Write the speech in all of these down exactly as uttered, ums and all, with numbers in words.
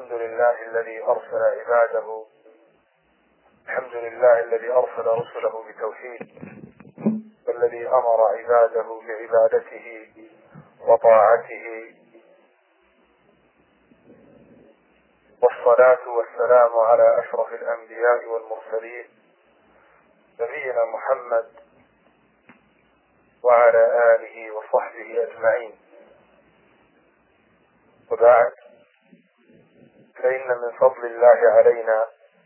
الحمد لله الذي أرسل عباده الحمد لله الذي أرسل رسله بتوحيد، والذي أمر عباده بعبادته وطاعته، والصلاة والسلام على أشرف الأنبياء والمرسلين نبينا محمد وعلى آله وصحبه أجمعين. وبعد، فإن من فضل الله علينا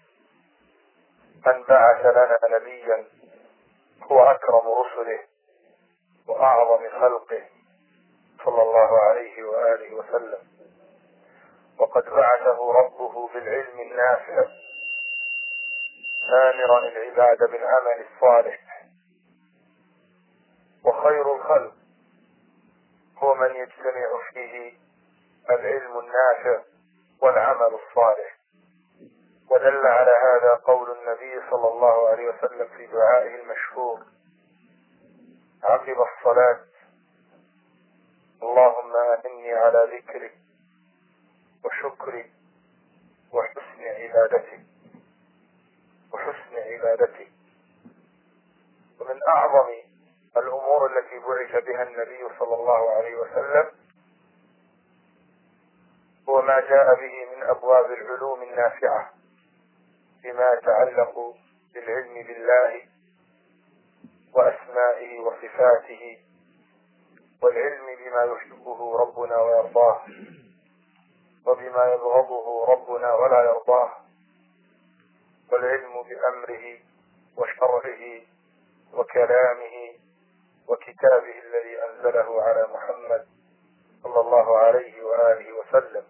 أن بعث لنا نبيا هو أكرم رسله وأعظم خلقه صلى الله عليه وآله وسلم، وقد بعثه ربه بالعلم النافع آمرا العباد بالعمل الصالح. وخير الخلق هو من يجتمع فيه العلم النافع والعمل الصالح. ودل على هذا قول النبي صلى الله عليه وسلم في دعائه المشهور عقب الصلاة: اللهم أعني على ذكرك وشكرك وحسن عبادتك وحسن عبادتك. ومن أعظم الأمور التي بعث بها النبي صلى الله عليه وسلم هو ما جاء به من أبواب العلوم النافعة بما يتعلق بالعلم بالله وأسمائه وصفاته، والعلم بما يحبه ربنا ويرضاه، وبما يبغضه ربنا ولا يرضاه، والعلم بأمره وشرعه وكلامه وكتابه الذي أنزله على محمد صلى الله عليه وآله وسلم.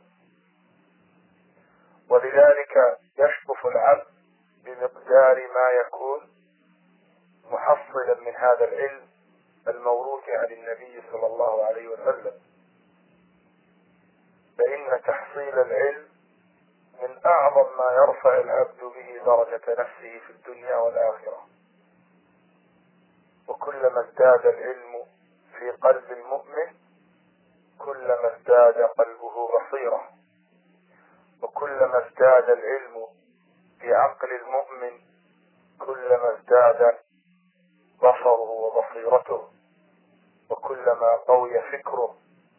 ولذلك يشرف العبد بمقدار ما يكون محصلا من هذا العلم الموروث عن النبي صلى الله عليه وسلم، فإن تحصيل العلم من أعظم ما يرفع العبد به درجة نفسه في الدنيا والآخرة. وكلما ازداد العلم في قلب المؤمن كلما ازداد قلبه بصيرة، وكلما ازداد العلم في عقل المؤمن كلما ازداد بصره وبصيرته، وكلما قوي فكره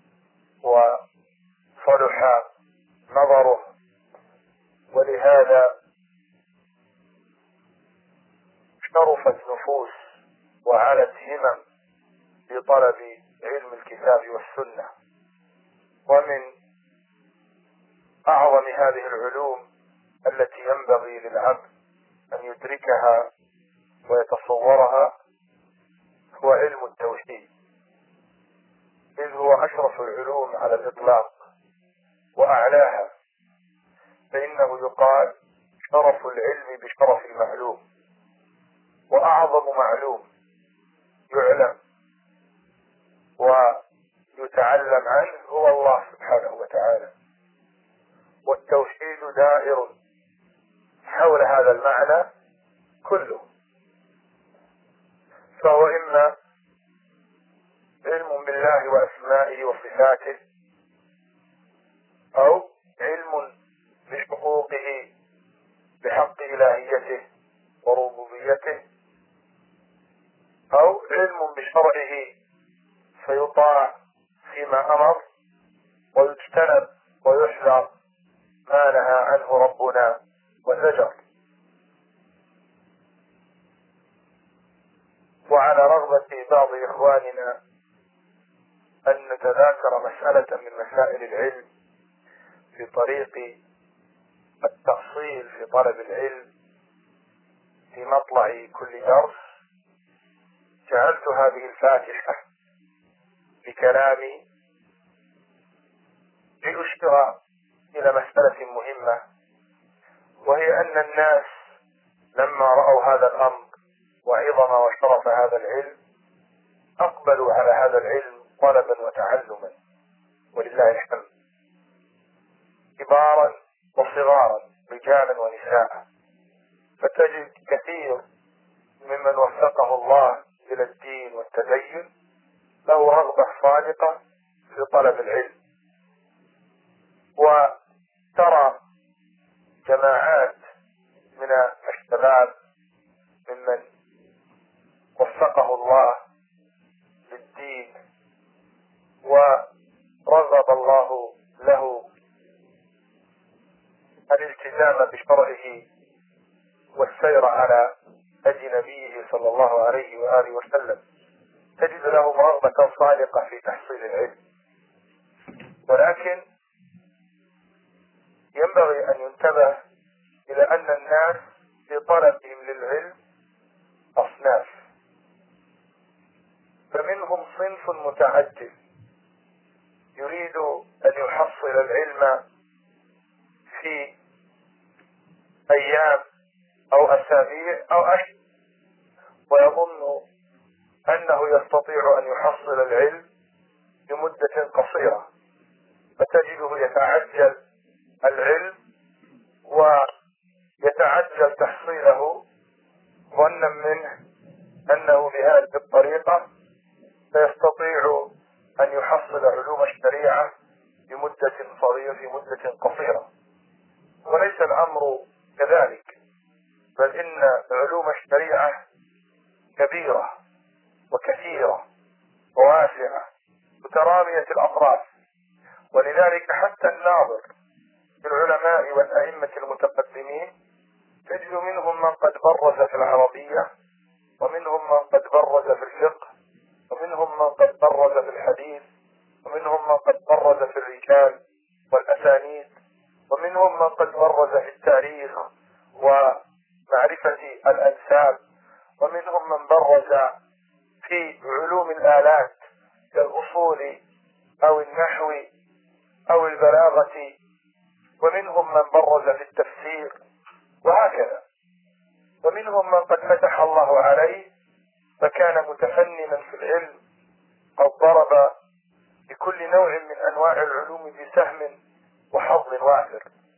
وصلح نظره. ولهذا شرفت نفوس وعلت همم بطلب علم الكتاب والسنة. ومن أعظم هذه العلوم التي ينبغي للعبد أن يدركها ويتصورها هو علم التوحيد، إذ هو أشرف العلوم على الإطلاق وأعلاها، فإنه يقال شرف العلم بشرف المعلوم. وأعظم معلوم يعلم ويتعلم عنه هو الله سبحانه وتعالى، والتوحيد دائر حول هذا المعنى كله، فهو إما علم بالله وأسمائه وصفاته، أو علم بحقوقه بحق إلهيته وربوبيته، أو علم بشرعه فيطاع فيما أمر ويجتنب ويحذر ما نهى عنه ربنا وزجر. وعلى رغبة بعض إخواننا أن نتذاكر مسألة من مسائل العلم في طريق التأصيل في طلب العلم في مطلع كل درس، جعلت هذه الفاتحة بكلامي لأشير إلى مسألة مهمة، وهي أن الناس لما رأوا هذا الأمر وعظم وشرف هذا العلم أقبلوا على هذا العلم طلبا وتعلما، ولله الحمد، كبارا وصغارا، رجالا ونساء. فتجد كثير ممن وفقه الله إلى الدين والتدين له رغبة صادقة في طلب العلم، وترى جماعات من الشباب ممن وفقه الله للدين ورغب الله له الالتزام بشرعه والسير على هدي نبيه صلى الله عليه وآله وسلم، تجد لهم رغبة صادقة في تحصيل العلم، ولكن ينبغي أن ينتبه إلى أن الناس في طلبهم للعلم أصناف، فمنهم صنف متعجل يريد أن يحصل العلم في أيام أو أسابيع أو أشهر، ويظن أنه يستطيع أن يحصل العلم بمدة قصيرة، فتجده يتعجل العلم ويتعجل تحصيله ظنا منه أنه بهذه الطريقة سيستطيع أن يحصل علوم الشريعة بمدة صغيرة في مدة قصيرة، وليس الأمر كذلك، بل إن علوم الشريعة كبيرة وكثيرة وواسعة مترامية الأطراف، ولذلك حتى الناظر في العلماء والأئمة المتقدمين تجد منهم من قد برز في العربية، ومنهم من قد برز في الفقه، ومنهم من قد برز في الحديث، ومنهم من قد برز في الرجال والأسانيد، ومنهم من قد برز في التاريخ ومعرفة الأنساب، ومنهم من برز في علوم الآلات كالأصول أو النحو أو البلاغة، ومنهم من برز في التفسير، وهكذا. ومنهم من قد فتح الله عليه فكان متفننا في العلم، قد ضرب بكل نوع من أنواع العلوم بسهم وحظ وافر،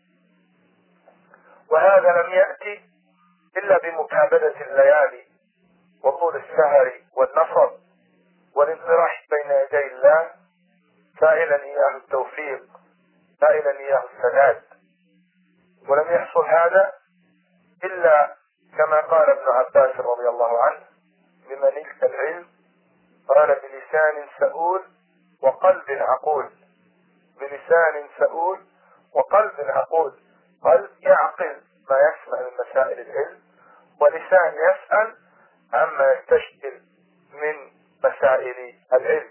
وهذا لم يأتي إلا بمكابدة الليالي وطول السهر والنصب والانطراح بين يدي الله، سائلا إياه التوفيق، سائلا إياه السداد. ولم يحصل هذا إلا كما قال ابن عباس رضي الله عنه: بمن نلت العلم قال بلسان سؤول وقلب عقول، بلسان سؤول وقلب عقول، قلب يعقل ما يسمع من مسائل العلم، ولسان يسأل عما يستشكل من مسائل العلم.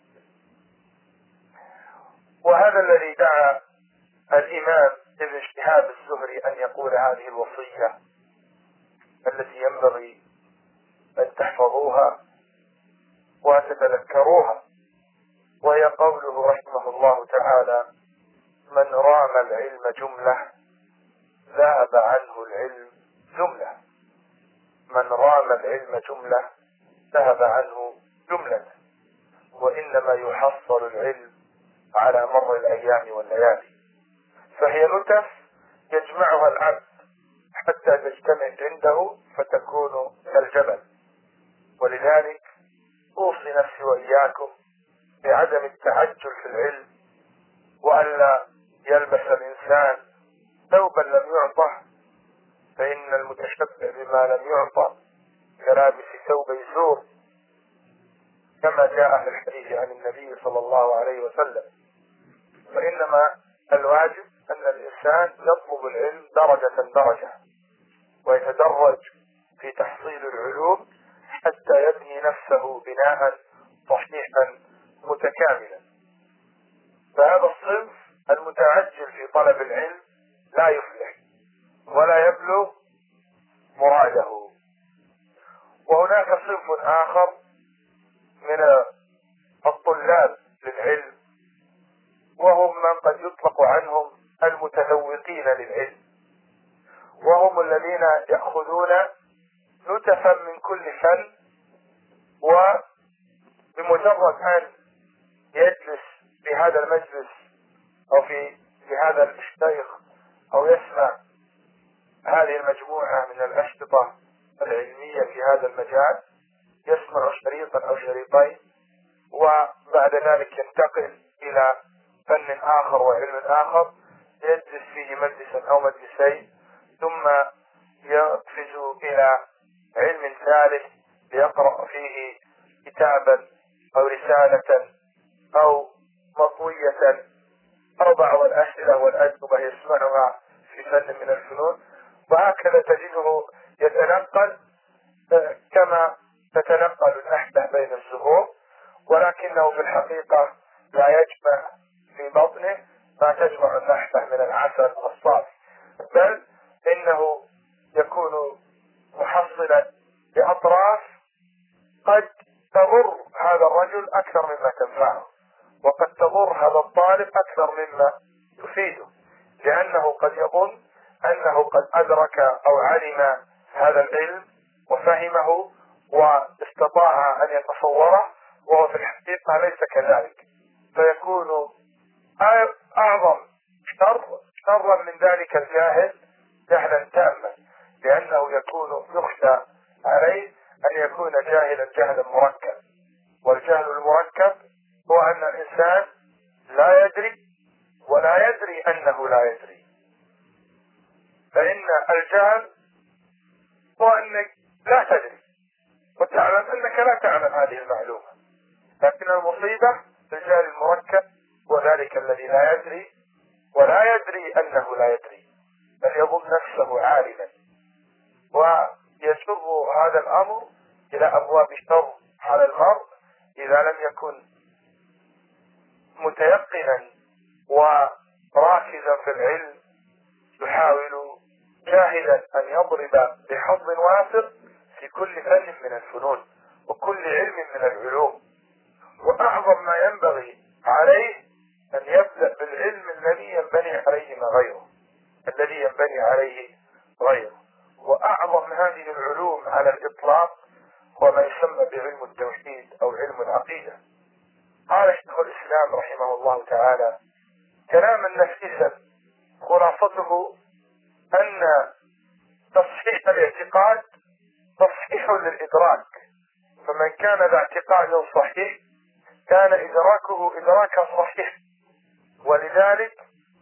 وهذا الذي دعا الإمام ابن شهاب الزهري أن يقول هذه الوصية التي ينبغي أن تحفظوها وتتذكروها، وهي قوله رحمه الله تعالى: من رام العلم جملة ذهب عنه العلم جملة. من رام العلم جملة ذهب عنه جملة، وإنما يحصل العلم على مر الأيام والليالي، فهي لطف يجمعها العبد حتى تجتمع عنده فتكون كالجبل. ولذلك أوصي نفسي وإياكم بعدم التعجل في العلم، وألا يلبس الإنسان ثوبا لم يعطه، فإن المتشبع بما لم يعطى كلابس ثوب الزور، كما جاء في الحديث عن النبي صلى الله عليه وسلم. فإنما الواجب أن الإنسان يطلب العلم درجة درجة، ويتدرج في تحصيل العلوم حتى يبني نفسه بناء صحيحا متكاملا. فهذا الصنف المتعجل في طلب العلم لا يفلح ولا يبلغ مراده. وهناك صنف آخر من الطلاب للعلم، وهم من قد يطلق عنهم المتذوقين للعلم، وهم الذين يأخذون نتفا من كل فن، وبمجرد أن يجلس في هذا المجلس أو في في هذا الشيخ أو يسمع هذه المجموعة من الأشرطة العلمية في هذا المجال، يسمع شريطا أو شريطين، وبعد ذلك ينتقل إلى فن آخر وعلم آخر، يجلس فيه مجلسا أو مجلسين، ثم يقفز إلى علم ثالث ليقرأ فيه كتابا أو رسالة أو مطوية أو بعض الأسئلة والأجوبة يسمعها في فن من الفنون، وهكذا تجده يتنقل كما تتنقل النحلة بين الزهور، ولكنه في الحقيقة لا يجمع في بطنه ما تجمع النحلة من العسل الصافي، بل إنه يكون محصلا لأطراف قد تضر هذا الرجل أكثر مما تنفعه، وقد تضر هذا الطالب أكثر مما يفيده، لأنه قد يظن أنه قد أدرك أو علم هذا العلم وفهمه واستطاع أن يتصوره، وهو في الحقيقة ليس كذلك، فيكون أعظم شر شرا من ذلك الجاهل جهلا تاما، لأنه يكون يخشى عليه أن يكون جاهلا جهلا مركب، والجهل المركب هو أن الإنسان لا يدري ولا يدري أنه لا يدري. فإن الجهل هو أنك لا تدري وتعلم أنك لا تعلم هذه المعلومة، لكن المصيبة في الجهل المركب وذلك الذي لا يدري ولا يدري أنه لا يدري، بل يظن نفسه عالما، ويسر هذا الأمر إلى أبواب الشر على المرء إذا لم يكن متيقنا وراكزا في العلم، يحاول جاهدا أن يضرب بحظ وافر في كل فن من الفنون وكل علم من العلوم. وأعظم ما ينبغي عليه أن يبدأ بالعلم الذي ينبني عليه ما غيره الذي ينبني عليه غيره وأعظم هذه العلوم على الإطلاق هو ما يسمى بعلم التوحيد أو علم العقيدة. قال شيخ الإسلام رحمه الله تعالى كلاما نفيسا خلاصته أن تصحيح الاعتقاد تصحيح للإدراك، فمن كان ذا اعتقاد صحيح كان إدراكه إدراكا صحيح، ولذلك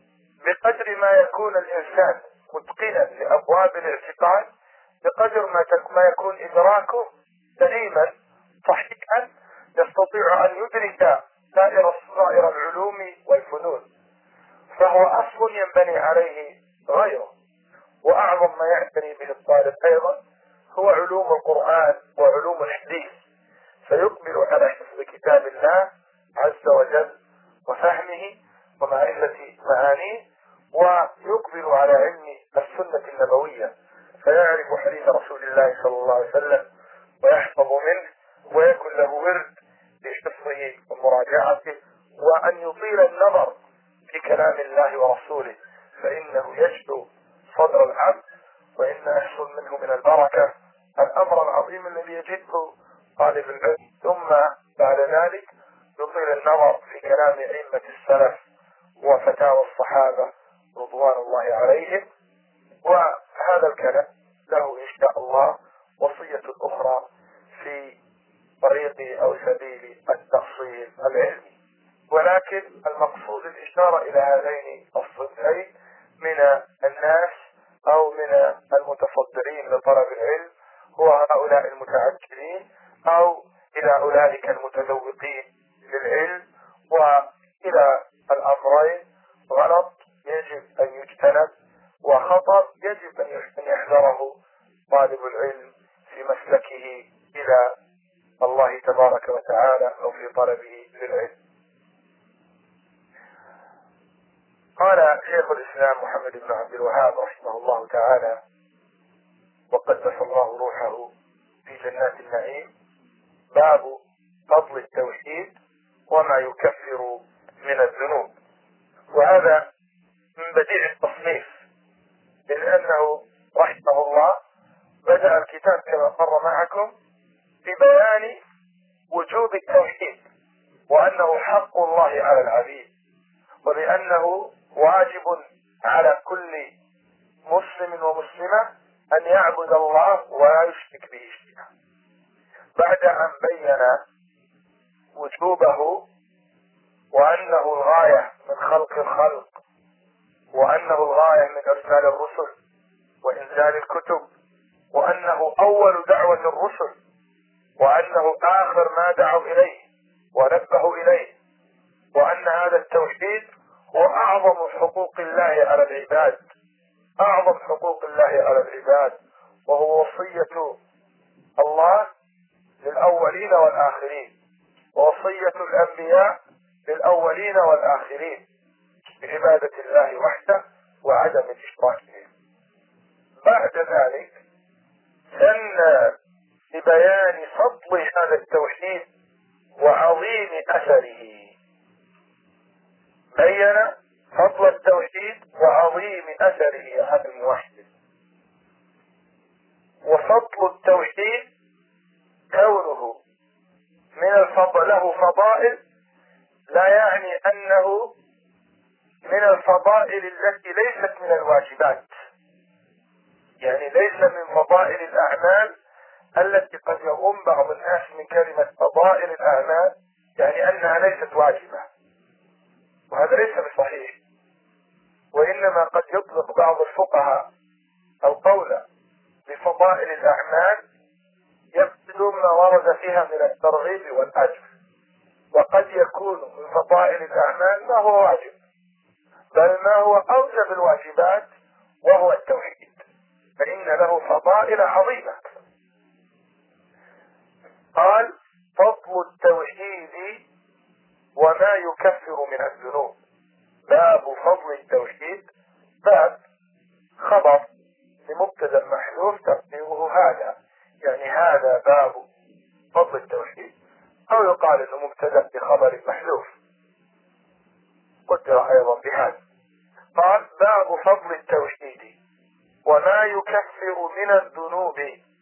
بقدر ما يكون الإنسان متقنا لأبواب الاعتقاد بقدر ما يكون إدراكه سليما صحيحا يستطيع أن يدرك سائر سائر العلوم والفنون، فهو أصل ينبني عليه غيره. وأعظم ما يعتني به الطالب أيضا هو علوم القرآن وعلوم الحديث، فيقبل على حفظ كتاب الله عز وجل وفهمه ومعرفة معانيه، ويقبل على علم السنة النبوية فيعرف حديث رسول الله صلى الله عليه وسلم ويحفظ منه ويكون له ورد لحفظه ومراجعته، وأن يطيل النظر في كلام الله ورسوله، فإنه يجلو صدر العبد وإن يحصل منه من البركة الأمر العظيم الذي يجده طالب العلم. ثم بعد ذلك يطيل النظر في كلام أئمة السلف وفتاوى الصحابة رضوان الله عليهم، وهذا الكلام له إن شاء الله وصية أخرى في طريق أو سبيل التفصيل العلمي، ولكن المقصود الإشارة إلى هذين الصنفين من الناس أو من المتصدرين لطلب العلم هو هؤلاء المتعجلين أو إلى أولئك المتذوقين للعلم، وإلى الأمرين غلط يجب أن يجتنب وخطر يجب أن يحذره طالب العلم في مسلكه إلى الله تبارك وتعالى أو في طلبه للعلم. قال شيخ الإسلام محمد بن عبد الوهاب رحمه الله تعالى وقدس الله روحه في جنات النعيم: باب فضل التوحيد وما يكفر من الذنوب. وهذا من بديع التصنيف، لأنه رحمه الله بدأ الكتاب كما مر معكم ببيان وجوب التوحيد وأنه حق الله على العبيد، وبأنه واجب على كل مسلم ومسلمة أن يعبد الله ولا يشرك به شيئا. بعد أن بين وجوبه وأنه الغاية من خلق الخلق وأنه الغاية من إرسال الرسل وإنزال الكتب، وأنه أول دعوة الرسل، وأنه آخر ما دعوا إليه ونبهوا إليه، وأن هذا التوحيد هو أعظم حقوق الله على العباد، أعظم حقوق الله على العباد، وهو وصية الله للأولين والآخرين، ووصية الأنبياء للأولين والآخرين بعبادة الله وحده وعدم الإشراك به. بعد ذلك سن لبيان فضل هذا التوحيد وعظيم أثره، بين فضل التوحيد وعظيم أثره على الموحد. وفضل التوحيد كونه من الفضل له فضائل لا يعني أنه من الفضائل التي ليست من الواجبات، يعني ليس من فضائل الأعمال التي قد يؤم بعض الناس من كلمة فضائل الأعمال يعني أنها ليست واجبة، وهذا ليس بصحيح. وإنما قد يطلق بعض الفقهاء القول بفضائل الأعمال يقصدون ما ورد فيها من الترغيب والأجر، وقد يكون من فضائل الأعمال ما هو واجب، بل ما هو أوجب الواجبات وهو التوحيد، فإن له فضائل عظيمة. قال فضل التوحيد وما يكفر من الذنوب. باب فضل التوحيد، باب خبر لمبتدا محذوف تقديره هذا، يعني هذا باب فضل التوحيد، أو يقال انه مبتدا بخبر محذوف قدر ايضا بهذا. قال باب فضل التوحيد وما يكفر من الذنوب.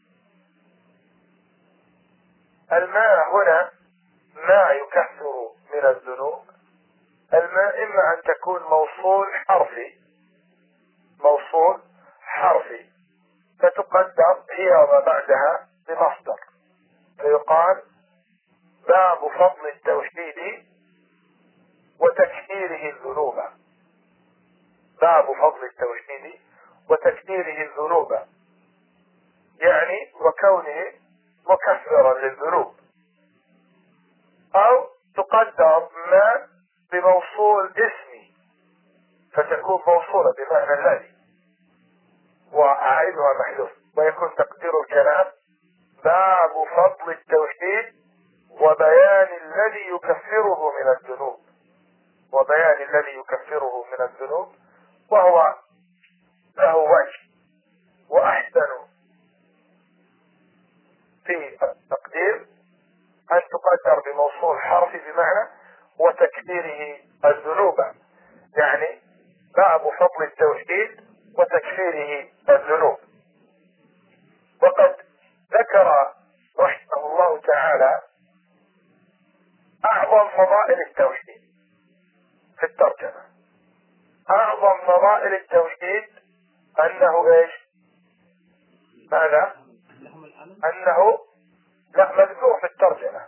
الماء هنا ما يكفر من الذنوب، الماء إما أن تكون موصول حرفي، موصول حرفي فتقدر هي وما بعدها بمصدر، فيقال باب فضل التوحيد وتكفيره الذنوب. باب فضل التوحيد وتكفيره الذنوب يعني وكونه مكفرا للذنوب. أو تقدر ما بموصول اسمي فتكون موصولة بمعنى الذي، وأعيدها محذوف، ويكون تقدير الكلام باب فضل التوحيد وبيان الذي يكفره من الذنوب، وبيان الذي يكفره من الذنوب، وهو له وجه وأحسن في التقدير أن تقدر بموصول حرفي بمعنى وتكفيره الذنوب، يعني باب فضل التوحيد وتكفيره الذنوب. وقد ذكر رحمه الله تعالى أعظم فضائل التوحيد في الترجمة. أعظم فضائل التوحيد أنه إيش؟ ماذا؟ أنه لا مذكور في الترجمة.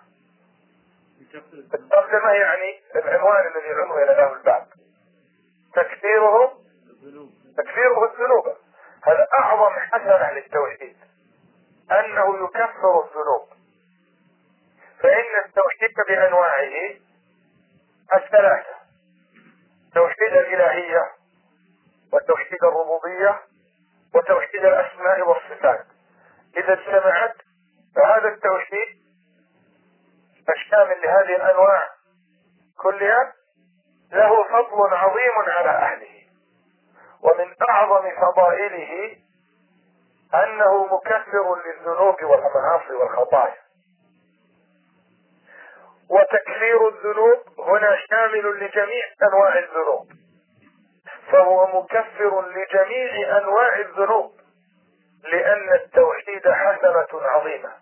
الترجمة يعني العنوان الذي عنوان له الباب تكفيره تكفيره الذنوب. هذا أعظم حسنة للتوحيد أنه يكفر الذنوب، فإن التوحيد بأنواعه الثلاثة: توحيد الإلهية وتوحيد الربوبية وتوحيد الأسماء والصفات. إذا اجتمعت فهذا التوحيد الشامل لهذه الأنواع كلها له فضل عظيم على أهله، ومن أعظم فضائله أنه مكفر للذنوب والمعاصي والخطايا. وتكفير الذنوب هنا شامل لجميع أنواع الذنوب، فهو مكفر لجميع أنواع الذنوب، لأن التوحيد حسنة عظيمة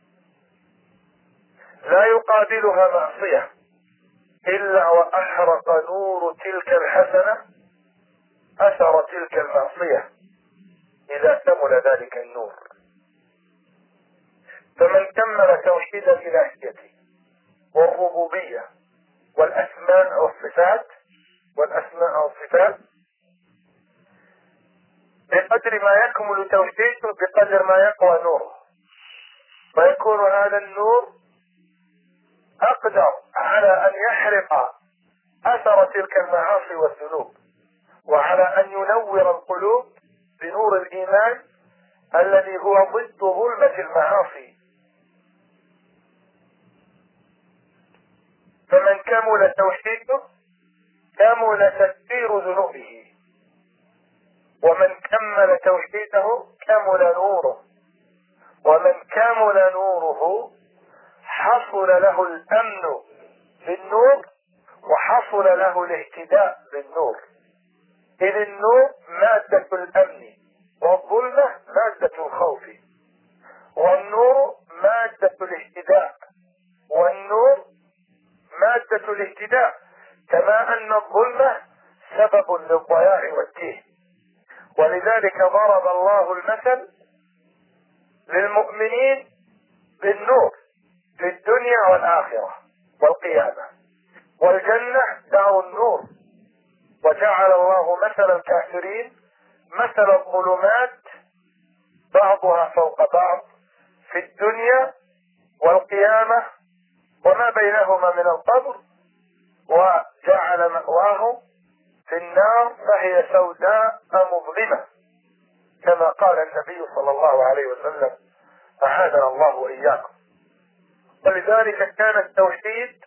لا يقابلها معصية إلا وأحرق نور تلك الحسنة أثر تلك المعصية إذا كمل ذلك النور. فمن كمل توحيد الإلهية والربوبية والأسماء والصفات والأسماء والصفات بقدر بقدر ما يكمل توحيده بقدر ما يقوى نوره، ويكون هذا النور أقدر على أن يحرق أثر تلك المعاصي والذنوب، وعلى أن ينور القلوب بنور الإيمان الذي هو ضد ظلمة المعاصي. فمن كمل توحيده كمل تكفير ذنوبه، ومن كمل توحيده كمل نوره، ومن كمل نوره حصل له الأمن بالنور، وحصل له الاهتداء بالنور. إذ النور مادة الأمن، والظلمة مادة الخوف، والنور مادة الاهتداء، والنور مادة الاهتداء، كما أن الظلمة سبب للضياع والتيه. ولذلك ضرب الله المثل للمؤمنين بالنور في الدنيا والآخرة والقيامة، والجنة دار النور. وجعل الله مثل الكافرين مثل الظلمات بعضها فوق بعض في الدنيا والقيامة وما بينهما من القبر، وجعل مأواه في النار فهي سوداء مظلمة، كما قال النبي صلى الله عليه وسلم أعاذنا الله وإياكم. ولذلك كان التوحيد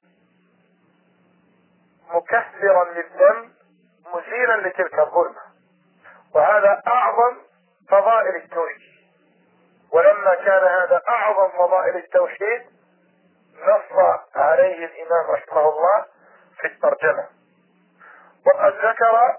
مكثرا للذنب مزيلا لتلك الظلمة، وهذا أعظم فضائل التوحيد. ولما كان هذا أعظم فضائل التوحيد نص عليه الإمام رحمه الله في الترجمة، وقد ذكر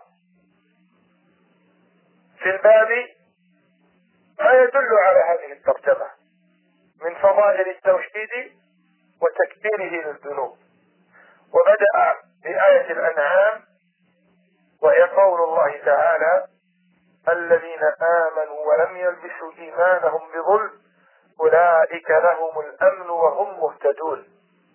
في الباب ما يدل على هذه الترجمة من فضائل التوحيد وتكفيره للذنوب. وبدأ بآية الأنعام، وهي قول الله تعالى: الذين آمنوا ولم يلبسوا إيمانهم بظلم أولئك لهم الأمن وهم مهتدون.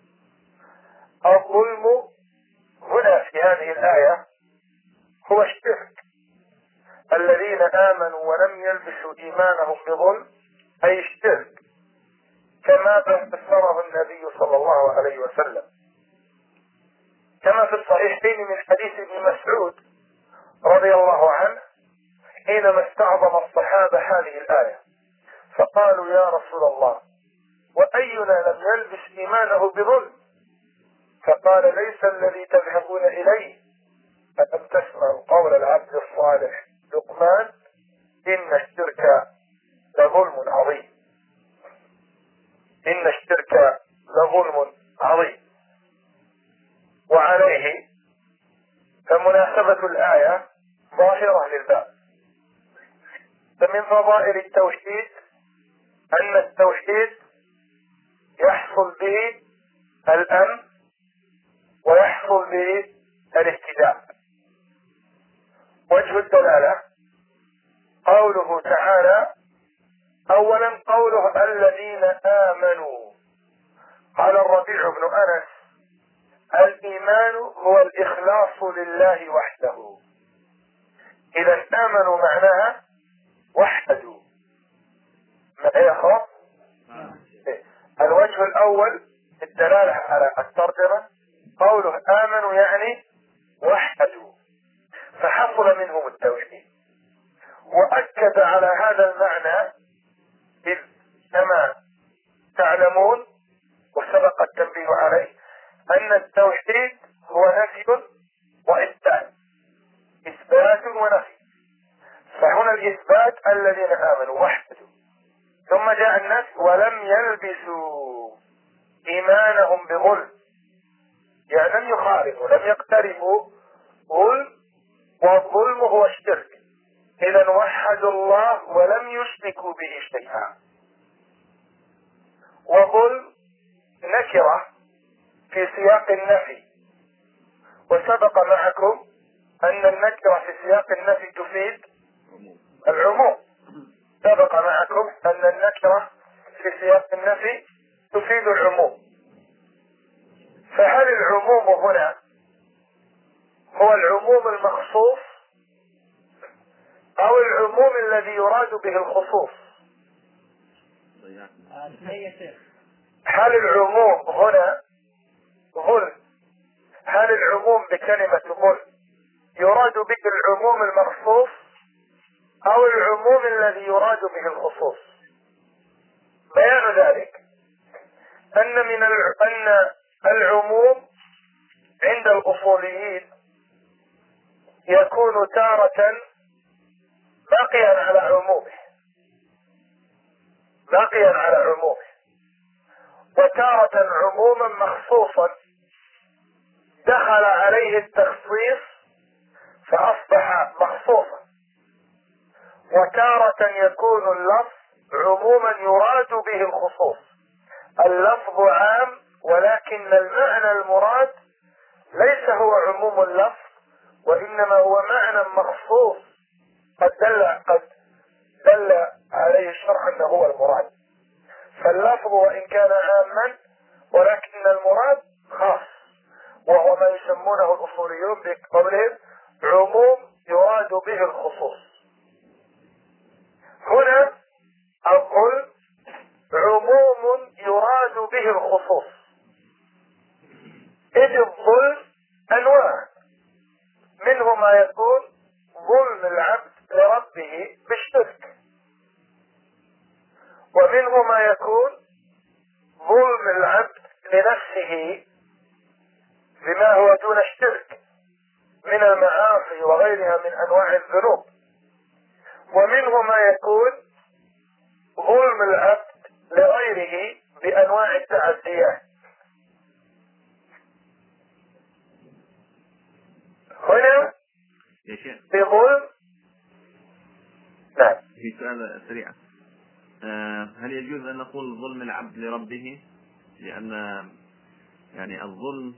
الظلم هنا في هذه الآية هو الشرك. الذين آمنوا ولم يلبسوا إيمانهم بظلم أي الشرك، كما فسره النبي صلى الله عليه وسلم، كما في الصحيحين من حديث ابن مسعود رضي الله عنه حينما استعظم الصحابة هذه الآية فقالوا: يا رسول الله، وأينا لم يلبس إيمانه بظلم؟ فقال: ليس الذي تذهبون إليه، ألم تسمعوا قول العبد الصالح لقمان: إن الشرك لظلم عظيم، إن الشرك لظلم عظيم. وعليه فمناسبة الآية ظاهرة للباب. فمن فضائل التوحيد أن التوحيد يحصل به الأمن ويحصل به الاهتداء. وجه الدلالة قوله تعالى: أولا قوله الذين آمنوا. قال الربيع بن أنس: الإيمان هو الإخلاص لله وحده. إذا آمنوا معناها وحدوا. ما هي خاص؟ الوجه الأول الدلالة على الترجمة قوله آمنوا يعني وحدوا، فحصل منهم التوحيد. وأكد على هذا المعنى إذ كما تعلمون وسبق التنبيه عليه أن التوحيد هو نفي وإثبات، إثبات ونفي. فهنا الإثبات الذين آمنوا وحدوا، ثم جاء النفي ولم يلبسوا إيمانهم بظلم، يعني لم يخالفوا، لم يقترفوا ظلم، والظلم هو الشرك. إذا وحدوا الله ولم يشركوا به شيئا. وظلم نكرة في سياق النفي، وسبق معكم أن النكرة في سياق النفي تفيد العموم. سبق معكم أن النكرة في سياق النفي تفيد العموم. فهل العموم هنا هو العموم المخصوص أو العموم العموم الذي يراد به الخصوص. هل العموم هنا ظلم، هل العموم بكلمة ظلم يراد به العموم المخصوص او العموم الذي يراد به الخصوص؟ بيان ذلك ان من ان العموم عند الاصوليين يكون تارة باقيا على عمومه باقيا على عمومه وتارة عموما مخصوصا دخل عليه التخصيص فأصبح مخصوصا، وتارة يكون اللفظ عموما يراد به الخصوص. اللفظ عام ولكن المعنى المراد ليس هو عموم اللفظ وإنما هو معنى مخصوص قد دل قد دل عليه الشرع أنه هو المراد. فاللفظ وإن كان عاما ولكن المراد خاص، وهو ما يسمونه الأصوليون بقولهم عموم يراد به الخصوص. هنا أقول عموم يراد به الخصوص، إذ الظلم أنواع، منه ما يكون ظلم العبد لربه بالشرك، ومنه ما يكون ظلم العبد لنفسه بما هو دون الشرك من المعاصي وغيرها من أنواع الذنوب، ومنه ما يكون ظلم العبد لغيره بأنواع التعديات. هنا بظلم. نعم. في سؤال سريع، هل يجوز أن نقول ظلم العبد لربه؟ لأن يعني الظلم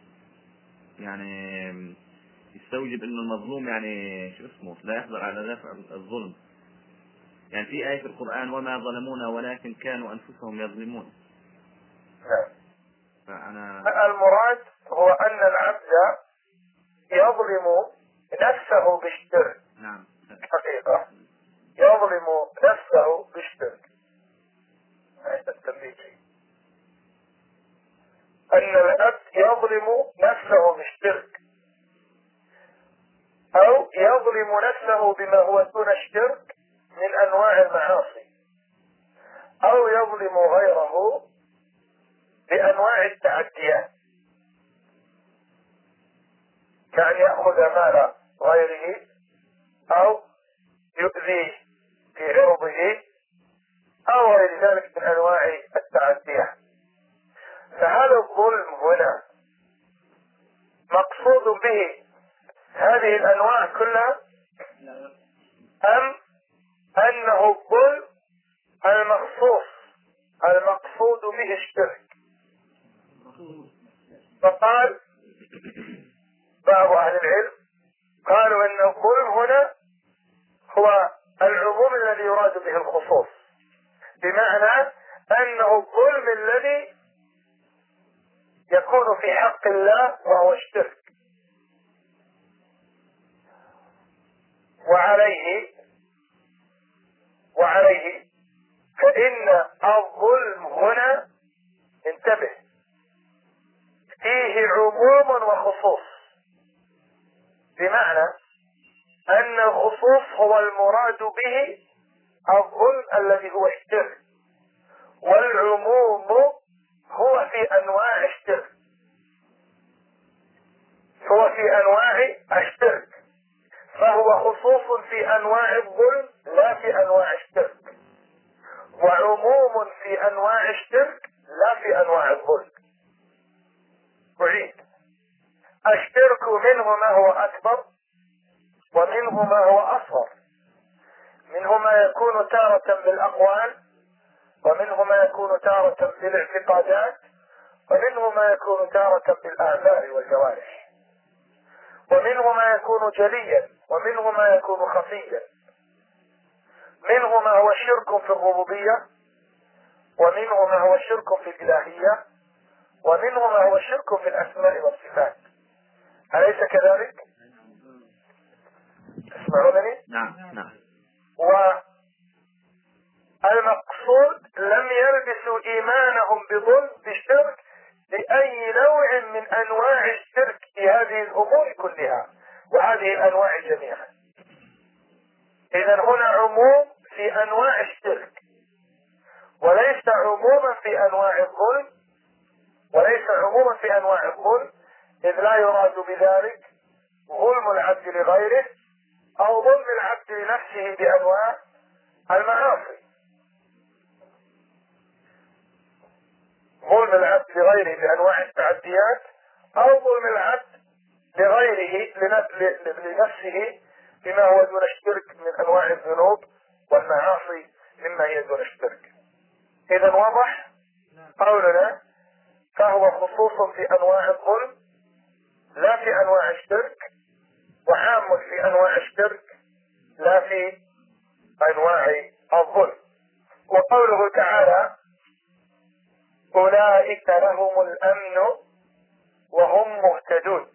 يعني يستوجب أن المظلوم يعني شو اسمه لا يحضر على دافع الظلم. يعني في آية في القرآن وما ظلمونا ولكن كانوا أنفسهم يظلمون. نعم. فأنا المراد هو أن العبد يظلم نفسه بالشرك. نعم. حقيقة يظلم نفسه بالشرك. هذا التنبيه. أن العبد يظلم نفسه بالشرك أو يظلم نفسه بما هو دون الشرك من أنواع المعاصي، أو يظلم غيره بأنواع التعديات، كأن يأخذ مال غيره أو يؤذيه في عرضه أو غير ذلك من أنواع التعديات. فهذا الظلم هنا مقصود به هذه الأنواع كلها أم أنه الظلم المخصوص المقصود به الشرك؟ فقال بعض أهل العلم قالوا أن الظلم هنا هو العموم الذي يراد به الخصوص، بمعنى أنه الظلم الذي يكون في حق الله وهو الشرك. وعليه وعليه فإن الظلم هنا انتبه فيه عموم وخصوص، بمعنى أن الخصوص هو المراد به الظلم الذي هو الشرك، والعموم هو في أنواع الشرك هو في أنواع الشرك فهو خصوص في أنواع الظلم لا في أنواع الشرك، وعموم في أنواع الشرك لا في أنواع الظلم. أعيد: الشرك منه ما هو أكبر ومنه ما هو أصغر، منه ما يكون تارة بالأقوال ومنه ما يكون تارة بالاعتقادات ومنه ما يكون تارة بالأعمال والجوارح، ومنه ما يكون جليا ومنه ما يكون خفيا، منه ما هو شرك في الربوبية ومنه ما هو شرك في الإلهية ومنه ما هو شرك في الأسماء والصفات. أليس كذلك؟ تسمعونني؟ نعم نعم. بظلم بشرك لأي نوع من أنواع الشرك في هذه الأمور كلها وهذه الأنواع جميعا. إذا هنا عموم في أنواع الشرك وليس عموما في أنواع الظلم، وليس عموما في أنواع الظلم، إذ لا يراد بذلك ظلم العبد لغيره أو ظلم العبد لنفسه بأنواع المعاصي. ظلم العبد لغيره بأنواع التعديات أو ظلم العبد لغيره لنفسه بما هو دون الشرك من أنواع الذنوب والمعاصي مما هي دون الشرك. إذا واضح قولنا، فهو خصوص في أنواع الظلم لا في أنواع الشرك، وعام في أنواع الشرك لا في أنواع الظلم. وقوله تعالى أولئك لهم الأمن وهم مهتدون،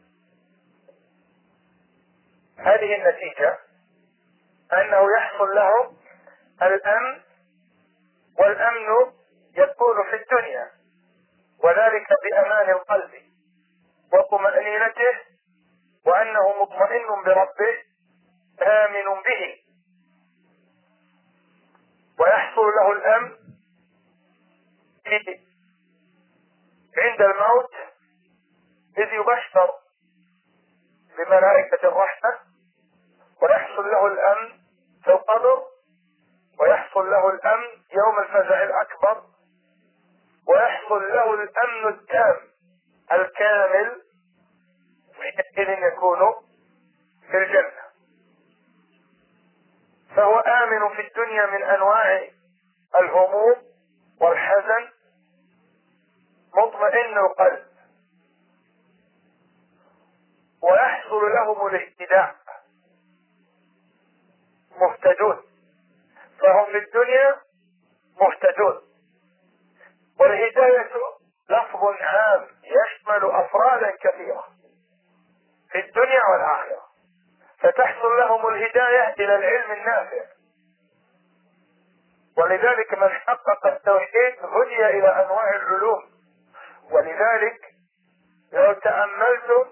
هذه النتيجة أنه يحصل لهم الأمن، والأمن يكون في الدنيا وذلك بأمان القلب وطمأنينته، وأنه مطمئن بربه آمن به، ويحصل له الأمن عند الموت إذ يبشر بملائكة الرحمة، ويحصل له الأمن في القبر، ويحصل له الأمن يوم الفزع الأكبر، ويحصل له الأمن التام الكامل حينئذ يكون في الجنة. فهو آمن في الدنيا من أنواع الهموم والحزن، مطمئن القلب، ويحصل لهم الاهتداء مهتدون، فهم في الدنيا مهتدون. والهداية لفظ عام يشمل أفرادا كثيرة في الدنيا والآخرة، فتحصل لهم الهداية إلى العلم النافع، ولذلك من حقق التوحيد هدي إلى أنواع العلوم. ولذلك لو تأملتم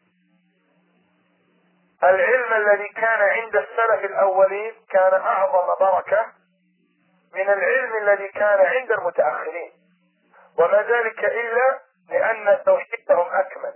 العلم الذي كان عند السلف الأولين كان أعظم بركة من العلم الذي كان عند المتأخرين، وما ذلك إلا لأن توحيدهم أكمل.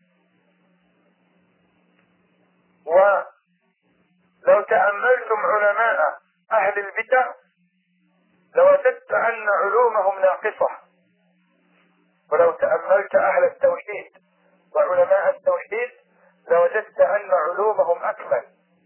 ولو تأملتم علماء أهل البدع لوجدت أن علومهم ناقصة، ولو تأملت أهل التوحيد وعلماء التوحيد لوجدت أن علومهم أكمل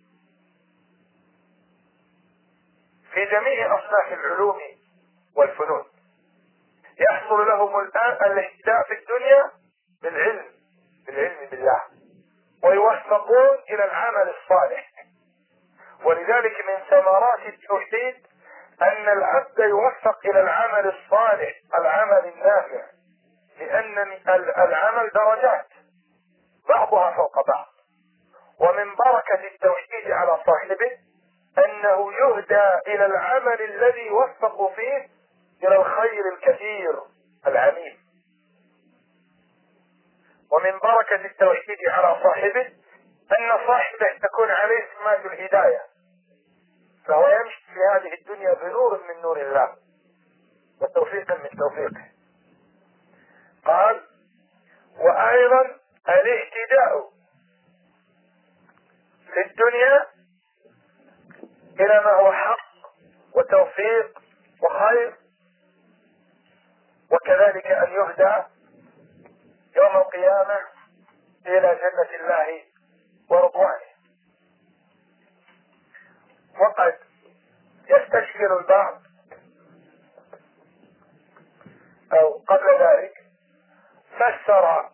في جميع أصناف العلوم والفنون. يحصل لهم الآن الاهتداء في الدنيا بالعلم بالعلم بالله، ويوفقون إلى العمل الصالح. ولذلك من ثمرات التوحيد أن العبد يوفق إلى العمل الصالح العمل النافع، لأن العمل درجات بعضها فوق بعض، ومن بركة التوحيد على صاحبه أنه يهدى إلى العمل الذي يوفق فيه إلى الخير الكثير العميم. ومن بركة التوحيد على صاحبه أن صاحبه تكون عليه سمات الهداية، فهو يمشي في هذه الدنيا بنور من نور الله وتوفيق من توفيقه. قال وأيضا الاهتداء في الدنيا إلى ما هو حق وتوفيق وخير، وكذلك أن يهدى يوم القيامة إلى جنة الله ورضوانه. وقد يستشكل البعض أو قبل ذلك فسر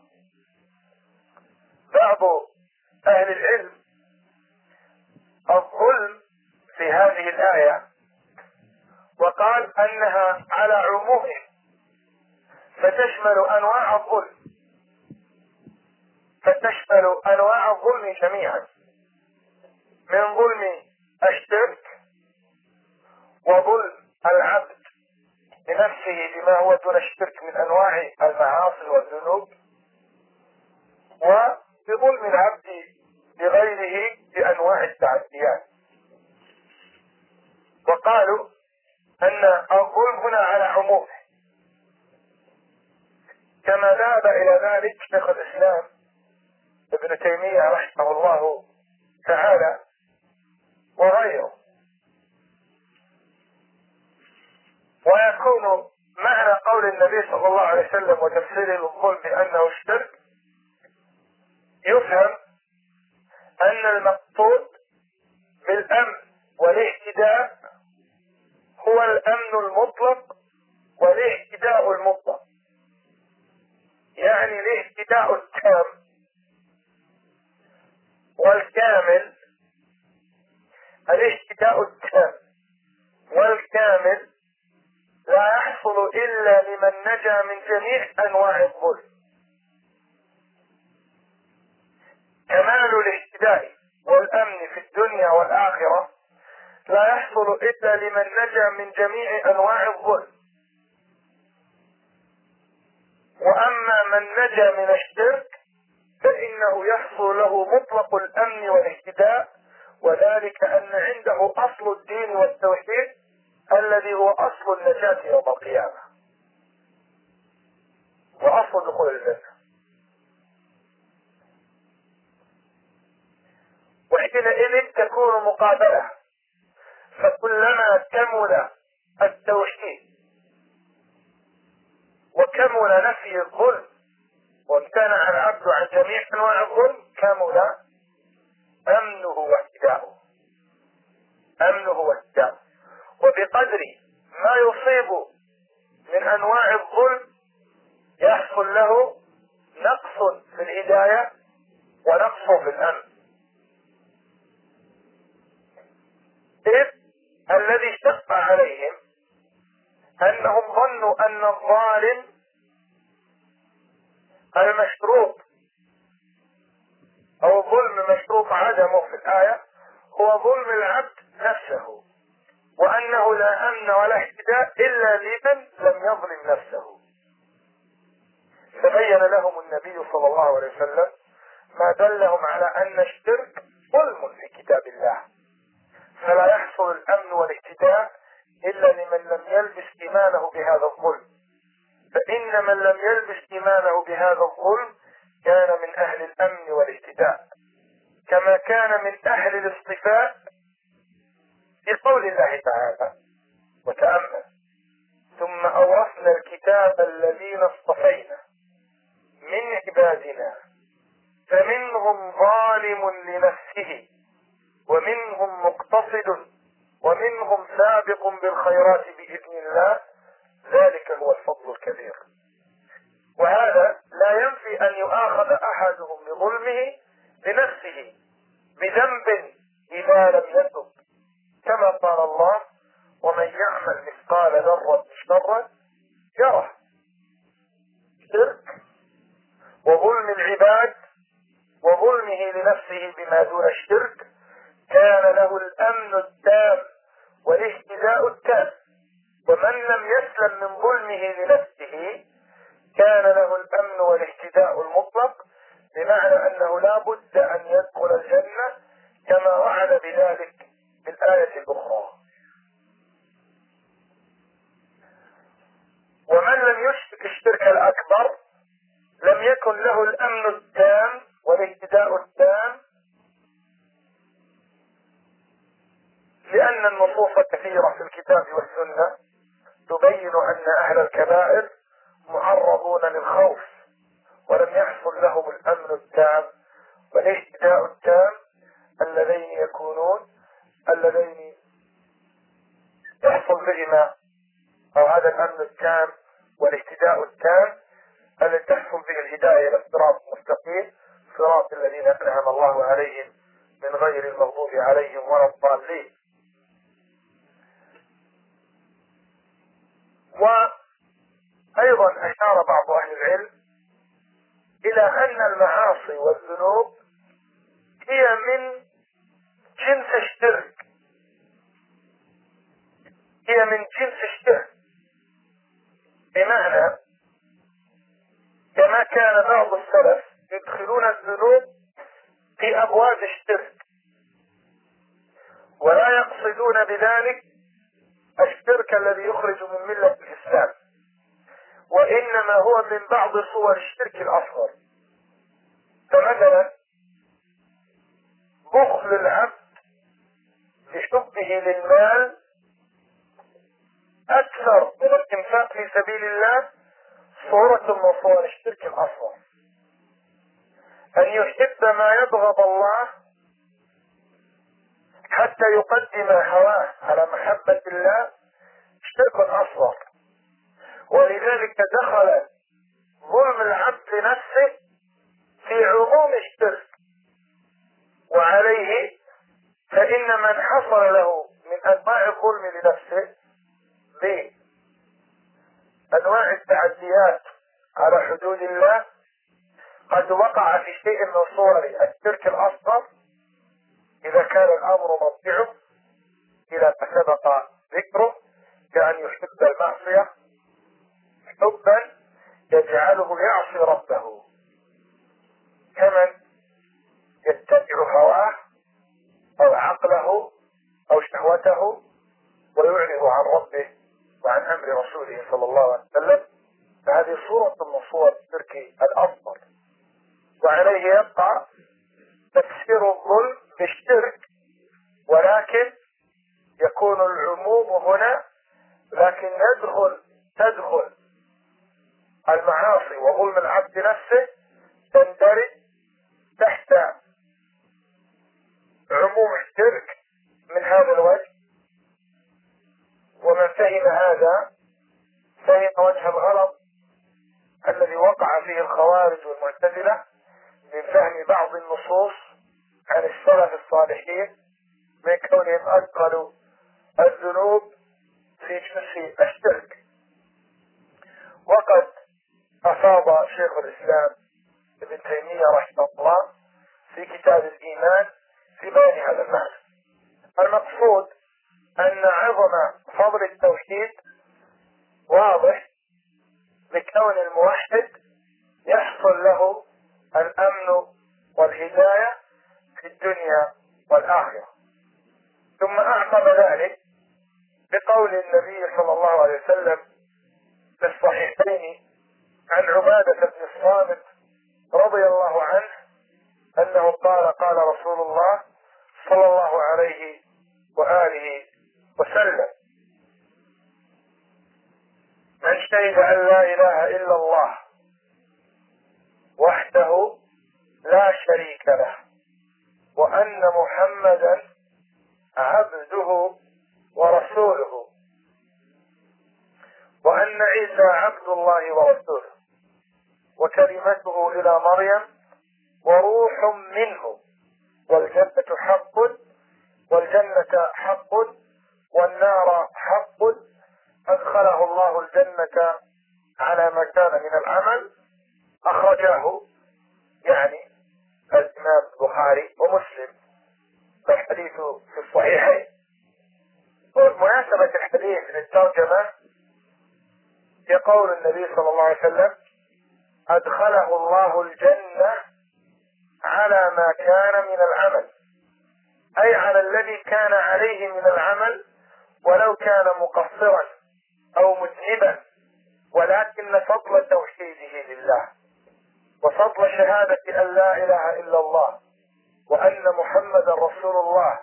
بعض أهل العلم الظلم في هذه الآية وقال أنها على عمومه فتشمل أنواع الظلم، فتشمل أنواع الظلم جميعا، من ظلم الشرك وظلم العبد لنفسه ما هو دون الشرك من أنواع المعاصي والذنوب، وبظلم العبد لغيره بأنواع التعديات. وقالوا أن الظلم هنا على عمومه، كما ذهب إلى ذلك شيخ الإسلام ابن تيمية رحمه الله تعالى وغيره. ويكون معنى قول النبي صلى الله عليه وسلم وتفسير الظلم بأنه الشرك يفهم أن المقصود بالأمن والاهتداء هو الأمن المطلق والاهتداء المطلق، يعني الاهتداء التام والكامل. الاهتداء التام والكامل لا يحصل إلا لمن نجا من جميع أنواع الظلم. كمال الاهتداء والأمن في الدنيا والآخرة لا يحصل إلا لمن نجا من جميع أنواع الظلم. وأما من نجا من الشرك فإنه يحصل له مطلق الأمن والاهتداء، وذلك أن عنده أصل الدين والتوحيد الذي هو أصل النجاة يوم القيامة وأصل دخول الجنة. وحينئذ تكون مقابلة، فكلما كمل التوحيد وكمل نفي الظلم وامتنع العبد عن جميع انواع الظلم كمل امنه واهتداؤه امنه واهتداؤه وبقدر ما يصيب من انواع الظلم يحصل له نقص في الهداية ونقص في الامن. إذ الذي اشتق عليهم انهم ظنوا ان الظالم المشروط او الظلم مشروط عدمه في الآية هو ظلم العبد نفسه، وانه لا امن ولا اهتداء الا لمن لم يظلم نفسه. فبين لهم النبي صلى الله عليه وسلم ما دلهم على ان الشرك ظلم في كتاب الله، فلا يحصل الامن والاهتداء الا لمن لم يلبس ايمانه بهذا الظلم، فان من لم يلبس ايمانه بهذا الظلم كان من اهل الامن والاهتداء، كما كان من اهل الاصطفاء في قول الله تعالى وتأمل: ثم أورثنا الكتاب الذين اصطفينا من عبادنا فمنهم ظالم لنفسه ومنهم مقتصد ومنهم سابق بالخيرات بإذن الله ذلك هو الفضل الكبير. وهذا لا ينفي أن يؤاخذ أحدهم بظلمه لنفسه بذنب إذا لم يتب، كما قال الله: ومن يعمل مثقال ذرة شرا يره. شرك وظلم العباد وظلمه لنفسه بما دون الشرك كان له الأمن التام والاهتداء التام، ومن لم يسلم من ظلمه لنفسه كان له الأمن والاهتداء المطلق، بمعنى أنه لا بد أن يدخل الجنة كما وعد بذلك في الآية الأخرى. ومن لم يشرك الشرك الأكبر لم يكن له الأمن التام والاهتداء التام، لأن النصوص كثيرة في الكتاب والسنة تبين أن أهل الكبائر معرضون للخوف ولم يحصل لهم الأمن التام والاهتداء التام اللذين يكونون اللذين يحصل بهما، أو هذا الأمن التام والاهتداء التام الذي تحصل به الهداية إلى الصراط المستقيم، صراط الذين أنعم الله عليهم من غير المغضوب عليهم ولا الضالين. وأيضا أشار بعض أهل العلم إلى أن المعاصي والذنوب هي من جنس الشرك، هي من جنس الشرك، بمعنى يقصدون بذلك الشرك الذي يخرج من ملة الإسلام، وإنما هو من بعض صور الشرك الأصغر. فمثلا بخل العبد بحبه للمال أكثر من الإنفاق في سبيل الله صورة من صور الشرك الأصغر. أن يحب ما يبغض الله حتى يقدم هواه على محبة الله شرك أصغر. ولذلك دخل ظلم العبد لنفسه في عموم الشرك، وعليه فإن من حصل له من أنواع الظلم لنفسه بأنواع التعديات على حدود الله قد وقع في شيء من صور الشرك الأصغر إذا كان الأمر مرجعه إلى ما سبق ذكره، كأن يحب المعصية حبا يجعله يعصي ربه، كمن يتبع هواه أو عقله أو شهوته ويعرض عن ربه وعن أمر رسوله صلى الله عليه وسلم. فهذه صورة من صور الشرك الأصغر، وعليه يبقى تفسير الظلم بالشرك، ولكن يكون العموم هنا، لكن يدخل تدخل المعاصي وظلم العبد نفسه تندرج تحت عموم الشرك من هذا الوجه. ومن فهم هذا فهم وجه الغلط الذي وقع فيه الخوارج والمعتزلة من فهم بعض النصوص عن السلف الصالحين من كونهم أدخلوا الذنوب في جنس الشرك. وقد أفاض شيخ الإسلام ابن تيمية رحمه الله في كتاب الإيمان في بيان هذا المعنى. المقصود أن عظم فضل التوحيد واضح بكون الموحد يحصل له الأمن والهداية في الدنيا والآخرة. ثم أعقب ذلك بقول النبي صلى الله عليه وسلم في الصحيحين عن عبادة بن الصامت رضي الله عنه أنه قال قال رسول الله صلى الله عليه وآله وسلم: من شهد أن لا إله إلا الله وحده لا شريك له وأن محمدا عبده ورسوله وأن عيسى عبد الله ورسوله وكلمته إلى مريم وروح منه والجنة حق والجنة حق والنار حق أدخله الله الجنة على ما كان من العمل. أخرجاه يعني الإمام البخاري ومسلم، الحديث في الصحيحين. ومناسبة الحديث للترجمة يقول النبي صلى الله عليه وسلم: أدخله الله الجنة على ما كان من العمل، أي على الذي كان عليه من العمل ولو كان مقصرا أو مذنبا، ولكن فضل توحيده لله وفضل شهادة أن لا إله إلا الله وأن محمد رسول الله،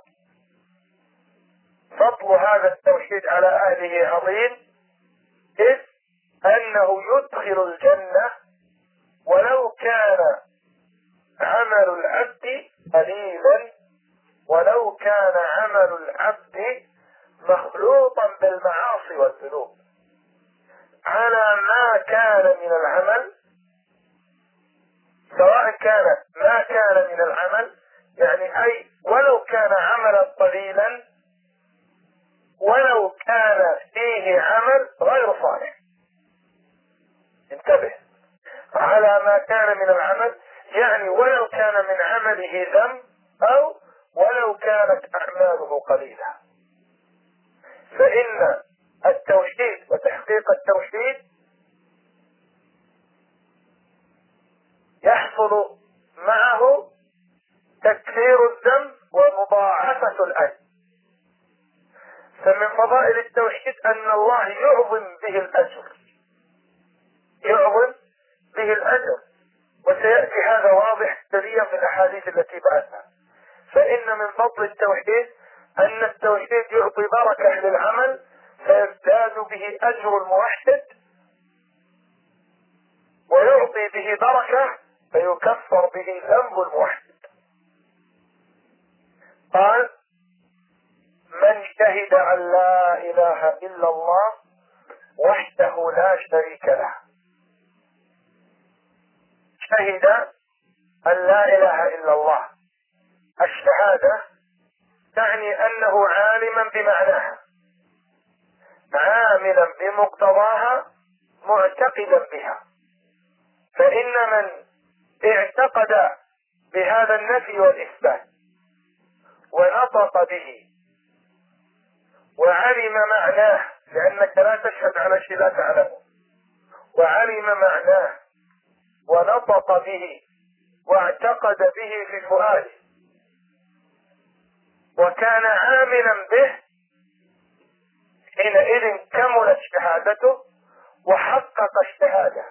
فضل هذا التوحيد على أهله عظيم، إذ أنه يدخل الجنة ولو كان عمل العبد قليلا، ولو كان عمل العبد مخلوطا بالمعاصي والذنوب، على ما كان من العمل، سواء كان ما كان من العمل يعني أي ولو كان عملا قليلا ولو كان فيه عمل غير صالح. انتبه، على ما كان من العمل يعني ولو كان من عمله ذنب أو ولو كانت أعماله قليلة. فإن التوحيد وتحقيق التوحيد يحصل معه تكفير الذنب ومضاعفة الأجر. فمن فضائل التوحيد أن الله يعظم به الأجر، يعظم به الأجر، وسيأتي هذا واضح سريا في الأحاديث التي بعدها. فإن من فضل التوحيد أن التوحيد يعطي بركة للعمل فيزداد به أجر الموحد، ويعطي به بركة فيكفر به ذنب الموحد. قال: من شهد أن لا إله إلا الله وحده لا شريك له. شهد أن لا إله إلا الله، الشهادة تعني أنه عالما بمعناها، عاملا بمقتضاها، معتقدا بها. فإن من اعتقد بهذا النفي والإثبات ونطق به وعلم معناه، لأنك لا تشهد على شيء لا تعلمه، وعلم معناه ونطق به واعتقد به في فؤاده وكان عاملا به، حينئذ كملت شهادته وحقق الشهادة.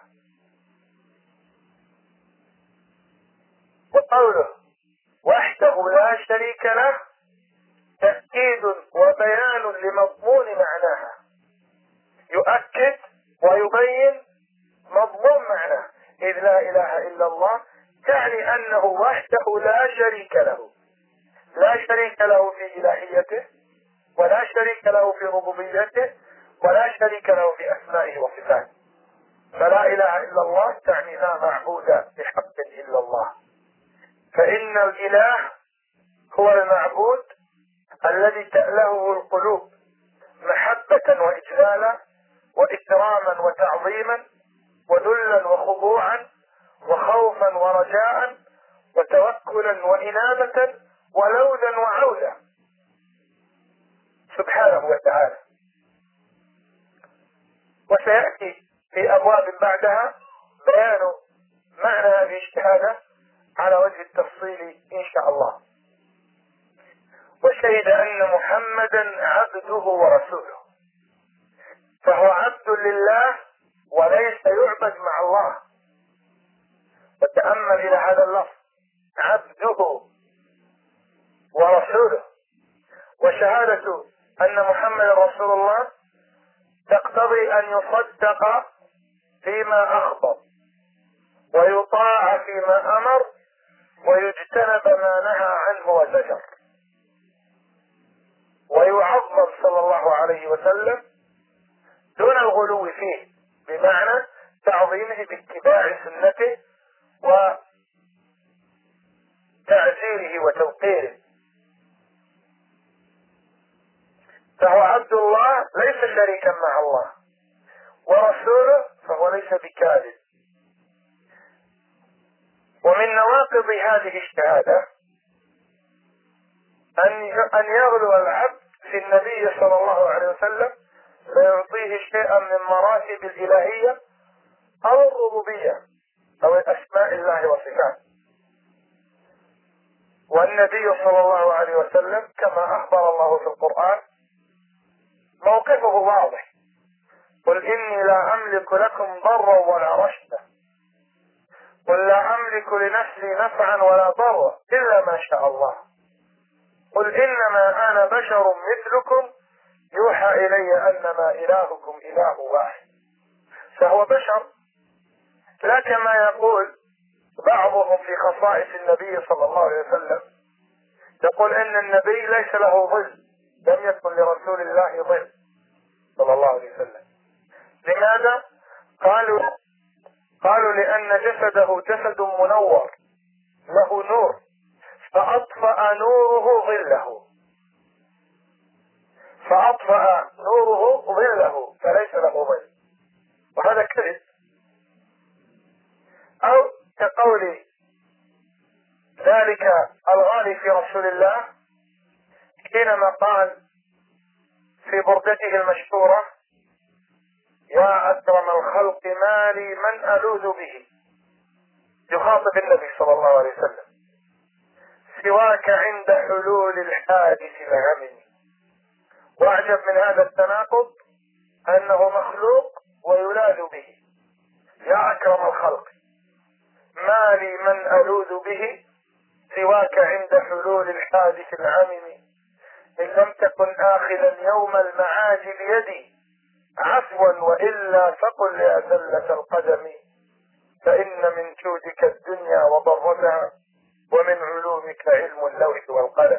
وقوله وحده لا شريك له تأكيد وبيان لمضمون معناها، يؤكد ويبين مضمون معناه، إذ لا إله إلا الله تعني أنه وحده لا شريك له، لا شريك له في إلهيته، ولا شريك له في ربوبيته، ولا شريك له في أسمائه وصفاته. فلا إله إلا الله تعني لا معبود بحق إلا الله، فإن الإله هو المعبود الذي تألهه القلوب محبة وإجلالا وإكراما وتعظيما وذلا وخضوعا وخوفا ورجاء وتوكلا وإنابة ولوذا وعوذا سبحانه وتعالى. وسيأتي في أبواب بعدها بيان معنى هذه الشهادة على وجه التفصيل إن شاء الله. وشهد أن محمدا عبده ورسوله، فهو عبد لله وليس يعبد مع الله. وتأمل إلى هذا اللفظ عبده ورسوله. وشهادة أن محمد رسول الله تقتضي أن يصدق فيما أخبر ويطاع فيما أمر ويجتنب ما نهى عنه وزجر، ويعظم صلى الله عليه وسلم دون الغلو فيه، بمعنى تعظيمه باتباع سنته وتعزيره وتوقيره. فهو عبد الله ليس شريكا مع الله، ورسوله فهو ليس بكاذب. ومن نواقض هذه الشهادة أن يغلو العبد في النبي صلى الله عليه وسلم فيعطيه شيئا من مراتب الإلهية أو الربوبية أو أسماء الله وصفاته. والنبي صلى الله عليه وسلم كما أخبر الله في القرآن موقفه واضح: قل إني لا أملك لكم ضرا ولا رشدا، قل لا أملك لنفسي نفعا ولا ضرا إلا ما شاء الله، قل إنما أنا بشر مثلكم يوحى إلي أنما إلهكم إله واحد. فهو بشر، لا كما يقول بعضهم في خصائص النبي صلى الله عليه وسلم، يقول إن النبي ليس له ظل، لم يكن لرسول الله ظل صلى الله عليه وسلم. لماذا؟ قالوا قالوا لأن جسده جسد منور له نور، فأطفأ نوره ظله، فأطفأ نوره ظله فليس له ظل، وهذا كذب. أو كقول ذلك الغالي في رسول الله حينما قال في بردته المشهورة: يا أكرم الخلق ما لي من ألوذ به، يخاطب النبي صلى الله عليه وسلم: سواك عند حلول الحادث لهمني، وعد والأعجب من هذا التناقض أنه مخلوق ويلاذ به. يا أكرم الخلق ما لي من ألوذ به سواك عند حلول الحادث العمم، إن لم تكن آخذا يوم المعاد بيدي عفوا وإلا فقل يا زلة القدم، فإن من جودك الدنيا وضرتها ومن علومك علم اللوح والقلم.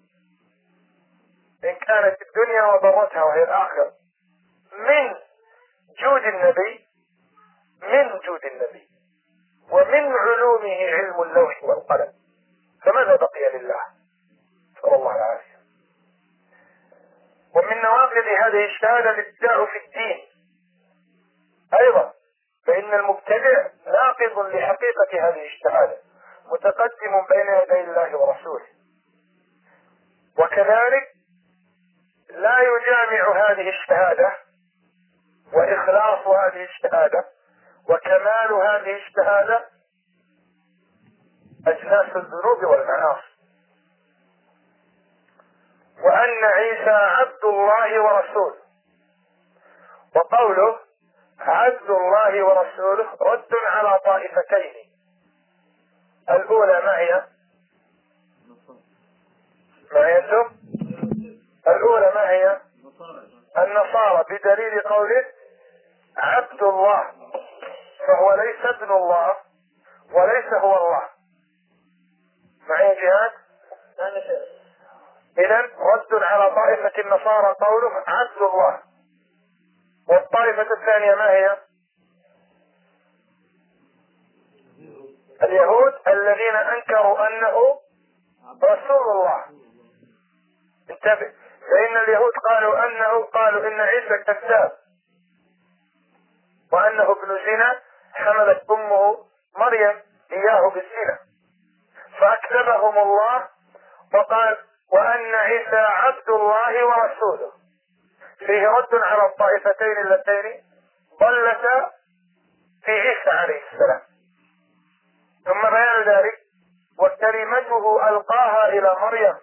إن كانت الدنيا وضرتها وهي الآخرة من جود النبي من جود النبي ومن علومه علم اللوح والقلم، فماذا بقي لله؟ نسأل الله العافية. ومن نواقض هذه الشهادة الابتداع في الدين أيضا، فإن المبتدع ناقض لحقيقة هذه الشهادة متقدم بين يدي الله ورسوله، وكذلك لا يجامع هذه الشهادة وإخلاص هذه الشهادة وكمال هذه الشهادة أجناس الذنوب والمعاصي. وأن عيسى عبد الله ورسوله، وقوله عبد الله ورسوله رد على طائفتين. الأولى ما هي؟ ما هي الأولى؟ الأولى ما هي؟ النصارى، بدليل قوله عبد الله، فهو ليس ابن الله وليس هو الله. معي جهاد؟ إذن رد على طائفة النصارى قوله عبد الله. والطائفة الثانية ما هي؟ اليهود الذين أنكروا أنه رسول الله. انتبه، فإن اليهود قالوا أنه قالوا إن عيسى كذاب وأنه ابن زنا، حملت أمه مريم إياه بالزنا، فأكذبهم الله وقال وأن عيسى عبد الله ورسوله. فيه رد على الطائفتين اللتين ضلتا في عيسى عليه السلام. ثم بيان ذلك وكلمته ألقاها إلى مريم،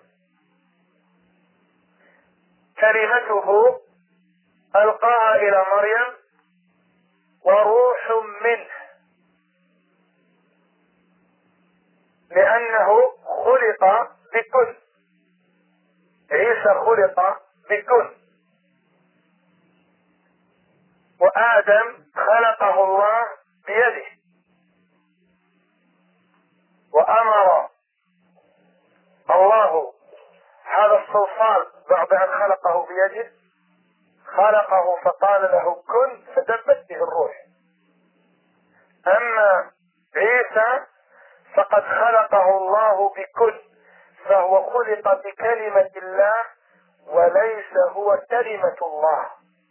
كلمته ألقاها إلى مريم وروح منه، لأنه خلق بكن. عيسى خلق بكن، وآدم خلقه الله بيده، وأمر الله هذا الصلصال بعد أن خلقه بيده، خلقه فقال له كن فدبت به الروح. أما عيسى فقد خلقه الله بكن، فهو خلق بكلمة الله وليس هو كلمة الله،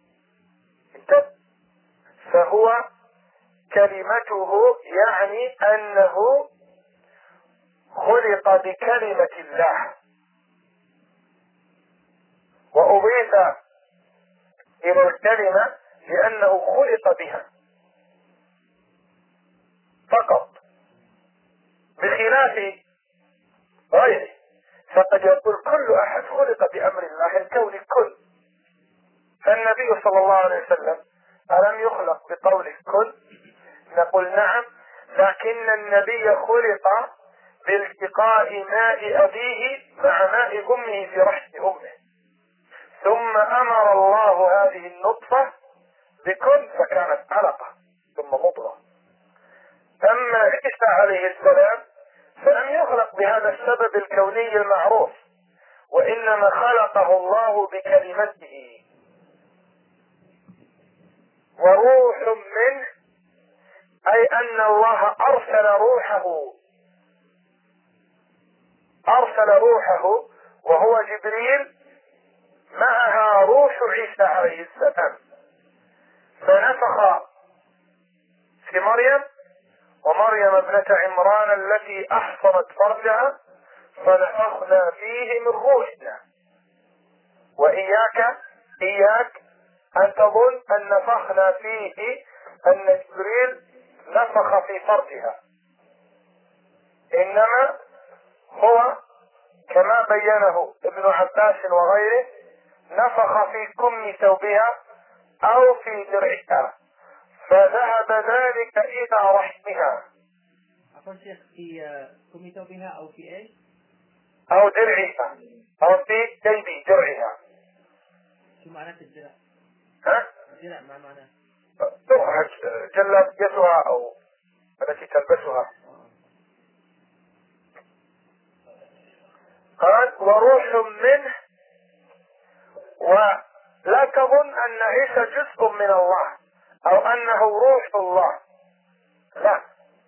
فهو كلمته، يعني أنه خلق بكلمة الله وأضيف إلى الكلمة لأنه خلق بها فقط، بخلاف غيره. فقد يقول كل أحد خلق بأمر الله الكون كل، فالنبي صلى الله عليه وسلم ألم يخلق بقوله كن؟ نقول نعم، لكن النبي خلق بالتقاء ماء أبيه مع ماء أمه في رحم أمه، ثم أمر الله هذه النطفة بكن فكانت علقة ثم مضغة. أما عيسى عليه السلام فلم يخلق بهذا السبب الكوني المعروف، وإنما خلقه الله بكلمته. وروح منه أي أن الله أرسل روحه أرسل روحه وهو جبريل معها روح عيسى عليه السلام، فنفخ في مريم، ومريم ابنة عمران التي أحصنت فرجها فنفخنا فيه من روحنا. وإياك إياك أن تظن أن نفخنا فيه أن جبريل نفخ في فرجها، إنما هو كما بينه ابن عباس وغيره نفخ ونفخ في كم ثوبها أو في درعها فذهب ذلك إلى رحمها. عفوا شيخ، في كم ثوبها أو في إيه؟ أو درعها أو في جيب درعها. شو معنى الدرع؟ ها؟ الدرع ما معناه؟ جلابيتها أو التي تلبسها. قال وروح منه. ولا تظن أن عيسى جزء من الله أو أنه روح الله، لا،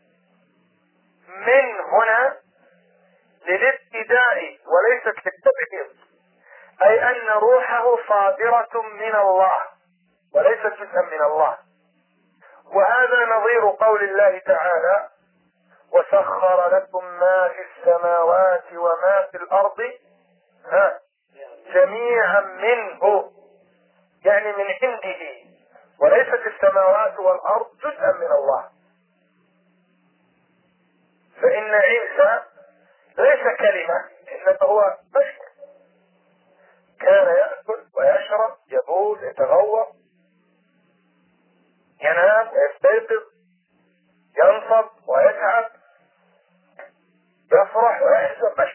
من هنا للابتداء وليست للتبعيض، أي أن روحه صادرة من الله وليست جزءا من الله. وهذا نظير قول الله تعالى وسخر لكم ما في السماوات وما في الأرض ها جميعا منه، يعني من عنده، وليست السماوات والأرض جزءا من الله. فإن عيسى ليس كلمة، إنما هو بشر كان يأكل ويشرب، يبول، يتغوط، ينام ويستيقظ، ينصب ويتعب، يفرح ويحزن، بشر.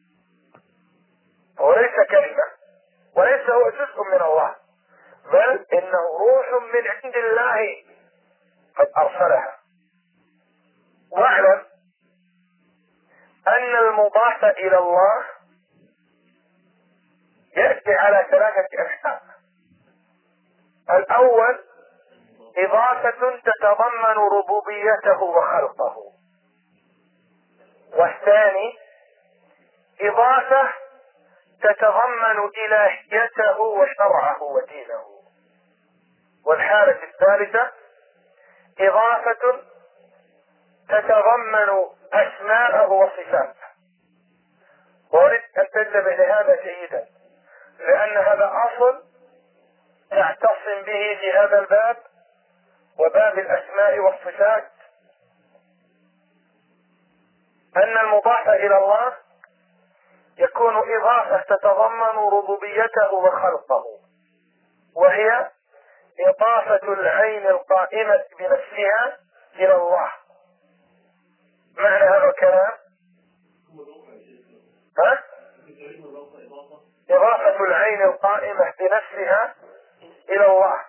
هو ليس كلمة وليس هو جزء من الله، بل إنه روح من عند الله قد أرسلها. واعلم أن المضاف إلى الله يأتي على ثلاثة أشياء. الأول إضافة تتضمن ربوبيته وخلقه، والثاني إضافة تتضمن إلهيته وشرعه ودينه، والحالة الثالثة إضافة تتضمن أسماءه وصفاته. وأريد أن تنتبه لهذا جيدا، لأن هذا أصل تعتصم به في هذا الباب وباب الأسماء والصفات، أن المضاف إلى الله يكون إضافة تتضمن ربوبيته وخلقه، وهي إضافة العين القائمة بنفسها إلى الله. معنى هذا الكلام ها؟ إضافة العين القائمة بنفسها إلى الله،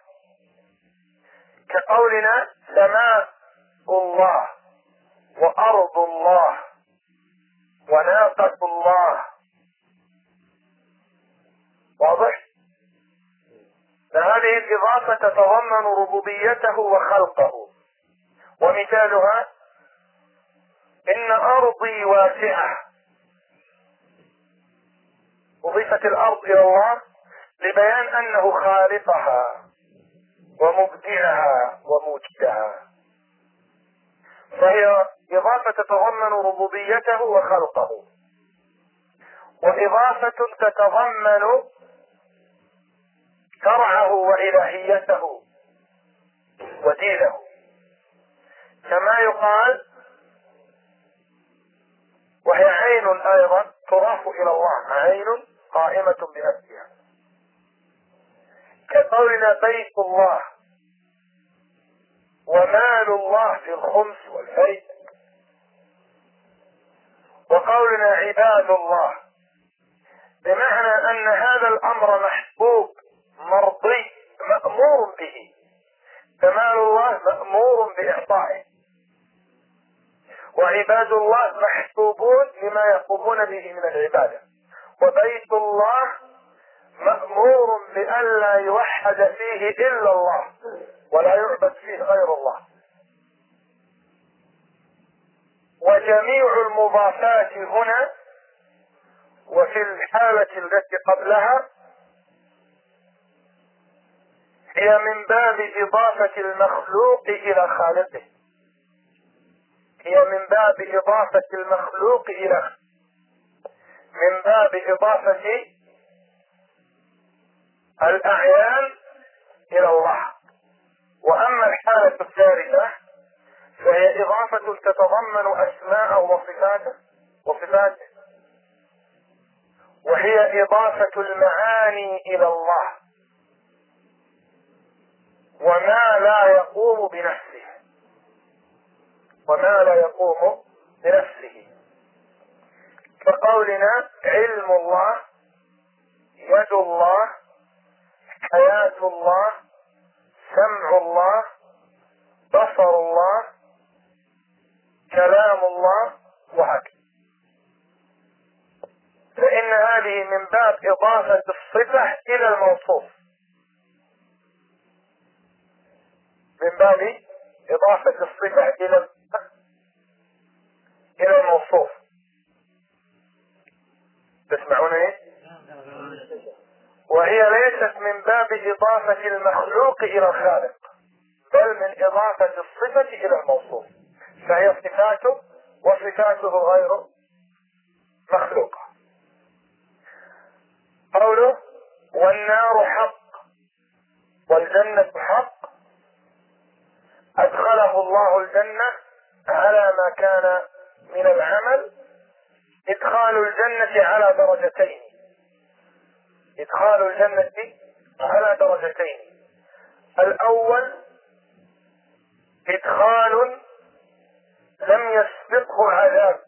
كقولنا سماء الله وأرض الله وناقة الله. واضح؟ فهذه الإضافة تتضمن ربوبيته وخلقه. ومثالها إن أرضي واسعة، أضيفت الأرض إلى الله لبيان أنه خالقها ومبدعها وموجدها، فهي إضافة تتضمن ربوبيته وخلقه، وإضافة تتضمن شرعه وإلهيته ودينه، كما يقال وهي عين أيضا تضاف إلى الله، عين قائمة بنفسها، كقولنا بيت الله ومال الله في الخمس والفيء، وقولنا عباد الله، بمعنى أن هذا الأمر محبوب مرضي مأمور به، فمال الله مأمور بإعطائه، وعباد الله محبوبون لما يقومون به من العبادة، وبيت الله مأمور بألا يوحد فيه إلا الله ولا يعبد فيه غير الله. وجميع المضافات هنا وفي الحالة التي قبلها هي من باب إضافة المخلوق إلى خالقه، هي من باب إضافة المخلوق إلى من باب إضافة الأعيان إلى الله. وأما الحالة الثالثة فهي إضافة تتضمن أسماءه وصفاته وصفاته وهي إضافة المعاني إلى الله وما لا يقوم بنفسه وما لا يقوم بنفسه كقولنا علم الله، يد الله، حياة الله، سمع الله، بصر الله، كلام الله، وهكذا. فإن هذه من باب إضافة الصفة إلى الموصوف، من باب إضافة الصفة إلى إلى الموصوف. تسمعونني؟ وهي ليست من باب إضافة المخلوق إلى الخالق، بل من إضافة الصفة إلى الموصوف، فهي صفاته وصفاته غير مخلوقة. قوله والنار حق والجنة حق، أدخله الله الجنة على ما كان من العمل. إدخال الجنة على درجتين، إدخال الجنة على درجتين. الأول إدخال لم يسبقه عذاب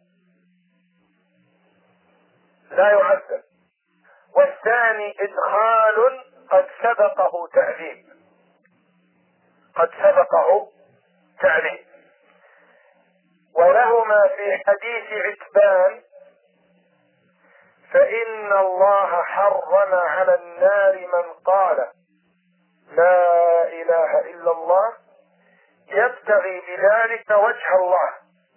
لا يعذب، والثاني إدخال قد سبقه تعذيب، قد سبقه تعذيب. ولهما في حديث عتبان فإن الله حرم على النار من قال لا إله إلا الله يبتغي بذلك وجه الله.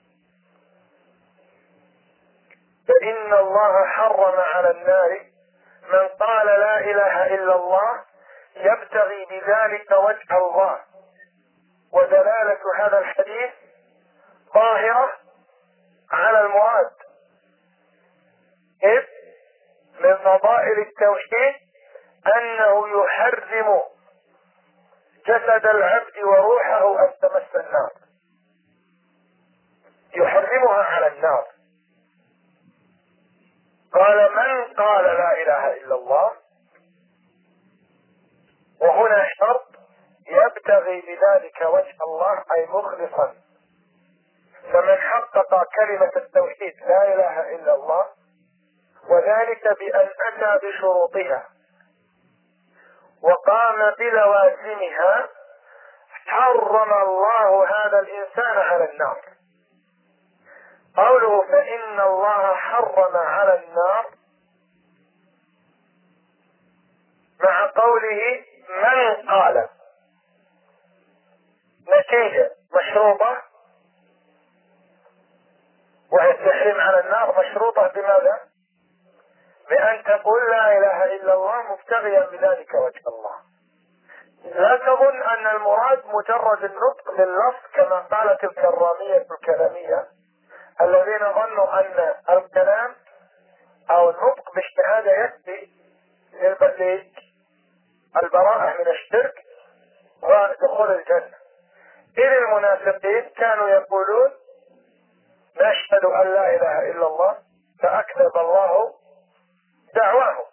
فإن الله حرم على النار من قال لا إله إلا الله يبتغي بذلك وجه الله. ودلالة هذا الحديث ظاهرة على المراد، إذ من فضائل التوحيد أنه يحرم جسد العبد وروحه أن تمس النار، يحرمها على النار. قال من قال لا إله إلا الله، وهنا شرط يبتغي بذلك وجه الله أي مخلصا. فمن حقق كلمة التوحيد لا إله إلا الله وذلك بأن أتى بشروطها وقام بلوازمها حرم الله هذا الإنسان على النار. قوله فإن الله حرم على النار مع قوله من قال نتيجة مشروطة، وهي التحريم على النار مشروطة بماذا؟ بأن تقول لا إله إلا الله مبتغيا بذلك وجه الله. لا تظن أن المراد مجرد النطق باللفظ كما قالت الكرامية الكلامية الذين ظنوا أن الكلام أو النطق بالشهادة يكفي للبراءة من الشرك ودخول الجنة. إذ المنافقين كانوا يقولون نشهد أن لا إله إلا الله فأكذب الله دعواه.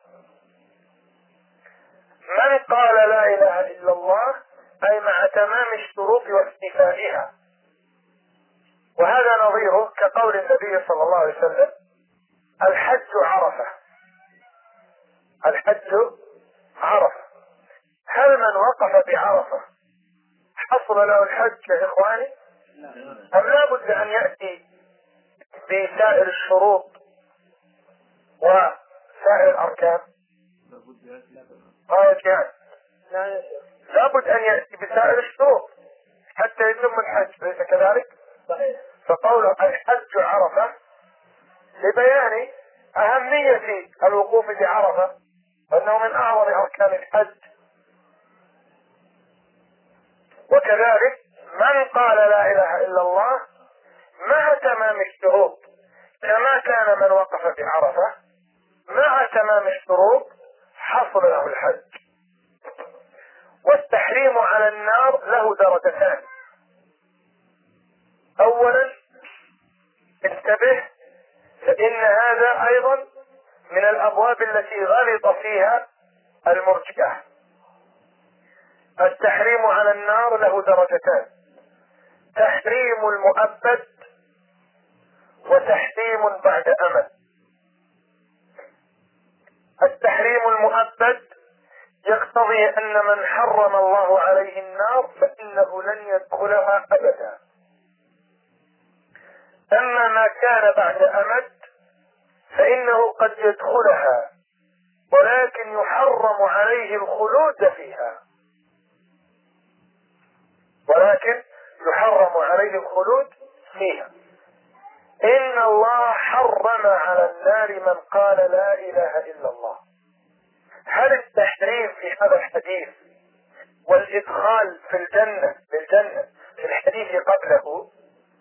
من قال لا إله إلا الله أي مع تمام الشروط واستيفائها، وهذا نظيره كقول النبي صلى الله عليه وسلم الحج عرفة، الحج عرفة. هل من وقف بعرفة حصل له الحج يا إخواني؟ أم لا بد أن يأتي بسائر الشروط وسائر الأركان؟ قالت يعني لابد أن يأتي بسائر الشروط حتى يتم الحج، ليس كذلك؟ فقوله الحج عرفة لبيان أهمية الوقوف بعرفة وأنه من أعظم أركان الحج. وكذلك من قال لا إله إلا الله مع تمام الشروط كما كان من وقف بعرفة مع تمام الشروط حصل له الحج. والتحريم على النار له درجتان. أولا انتبه فإن هذا أيضا من الأبواب التي غلط فيها المرجئة. التحريم على النار له درجتان: تحريم المؤبد وتحريم بعد أمد. التحريم المؤبد يقتضي أن من حرم الله عليه النار فإنه لن يدخلها أبدا. أما ما كان بعد أمد فإنه قد يدخلها ولكن يحرم عليه الخلود فيها، ولكن يحرم عليه الخلود فيها. إن الله حرم على النار من قال لا إله إلا الله. هل التحريم في هذا الحديث والإدخال في الجنة للجنة في الحديث قبله،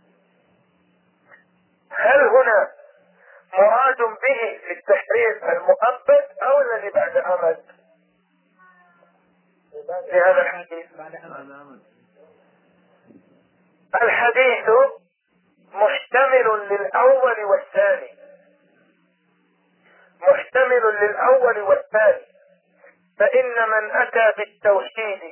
هل هنا مراد به في التحريم المؤبد أو الذي بعد أمد في هذا الحديث؟ الحديث محتمل للأول والثاني، محتمل للأول والثاني. فإن من أتى بالتوحيد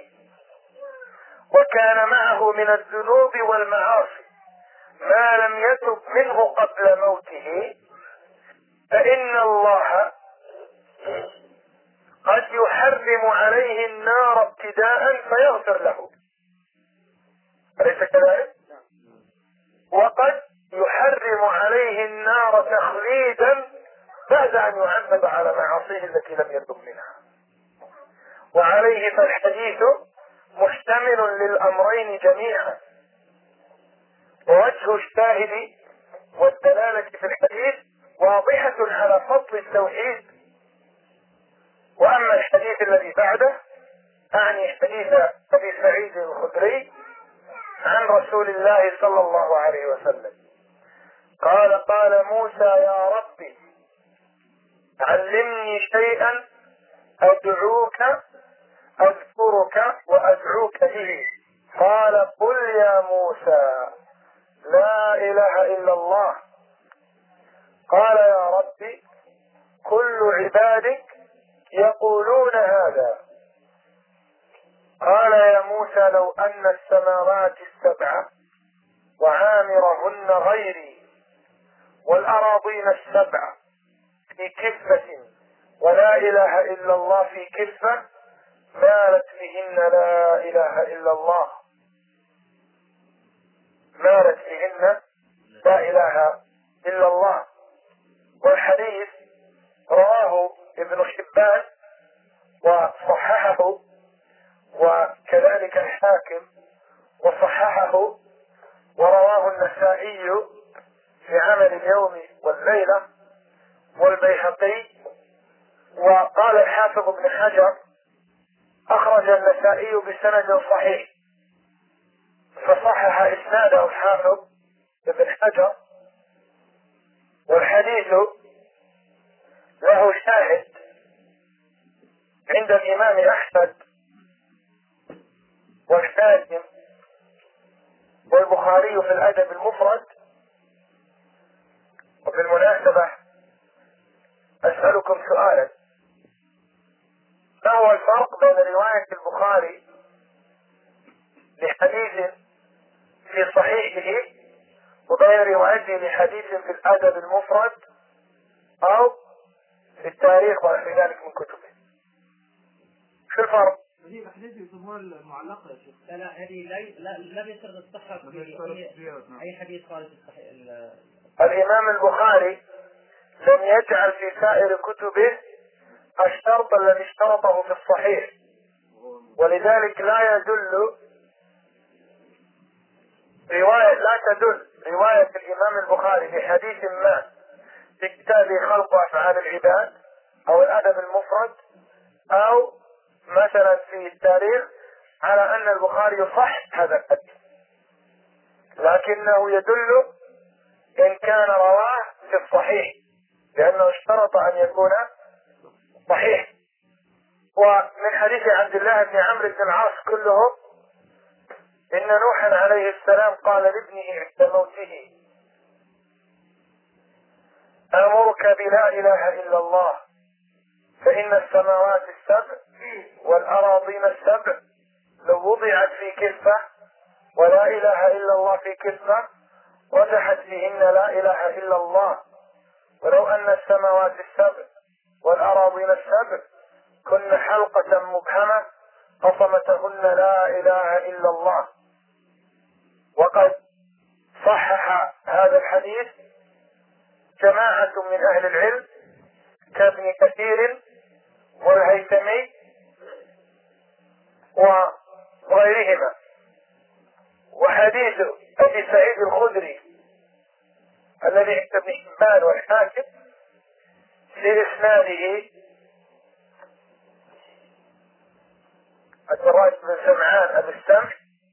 وكان معه من الذنوب والمعاصي ما لم يتب منه قبل موته فإن الله قد يحرم عليه النار ابتداء فيغفر له، أليس كذلك؟ وقد يحرم عليه النار تخليدا بعد أن يعذب على معاصيه التي لم يتب منها. وعليه فالحديث محتمل للأمرين جميعا. ووجه الشاهد والدلالة في الحديث واضحة على فضل التوحيد. وأما الحديث الذي بعده أعني حديث أبي سعيد الخدري عن رسول الله صلى الله عليه وسلم قال: قال موسى: يا ربي علمني شيئا أدعوك أذكرك وأدعوك به. قال: قل يا موسى لا إله إلا الله. قال: يا ربي كل عبادك يقولون هذا. قال: يا موسى لو أن السماوات السبع وعامرهن غيري والأراضين السبع في كفة ولا إله إلا الله في كفة مالت بهن لا إله إلا الله، مالت بهن لا إله إلا الله. والحديث رواه ابن حبان وصححه وكذلك الحاكم وصححه، ورواه النسائي في عمل اليوم والليلة والبيهقي. وقال الحافظ ابن حجر: أخرج النسائي بسند صحيح، فصحح إسناده الحافظ ابن حجر. والحديث له شاهد عند الإمام أحمد والحاكم والبخاري في الأدب المفرد. وبالمناسبة أسألكم سؤالا: ما هو الفرق بين رواية البخاري لحديث في صحيحه وبين روايته لحديث في الأدب المفرد أو في التاريخ وغير ذلك من كتبه؟ شو الفرق؟ هذه الأحاديث يسموها المعلقة يا شيخ. لا لا هذه لا لا بيشترط الصحة في أي, أي حديث خالص الصحيح. الإمام البخاري لم يجعل في سائر كتبه الشرط الذي اشترطه في الصحيح، ولذلك لا يدل رواية لا تدل رواية الإمام البخاري في حديث ما في كتابه خلق أفعال العباد أو الأدب المفرد أو مثلا في التاريخ على أن البخاري يصح هذا الحديث، لكنه يدل إن كان رواه في الصحيح لأنه اشترط أن يكون صحيح. ومن حديث عبد الله بن عمرو بن العاص كله إن نوحا عليه السلام قال لابنه عند موته: أمرك بلا إله إلا الله فإن السماوات السبع والأراضين السبع لو وضعت في كفة ولا إله إلا الله في كفة رجحت فيهن لا إله إلا الله. ولو أن السماوات السبع والأراضين السبع كن حلقة مبهمة قصمتهن لا إله إلا الله. وقد صحح هذا الحديث جماعة من أهل العلم كابن كثير والهيثمي وغيرهما. وحديث أبي سعيد الخدري الذي عند ابن حبان والحاكم في إسناده الدراج بن سمعان أبي السمح،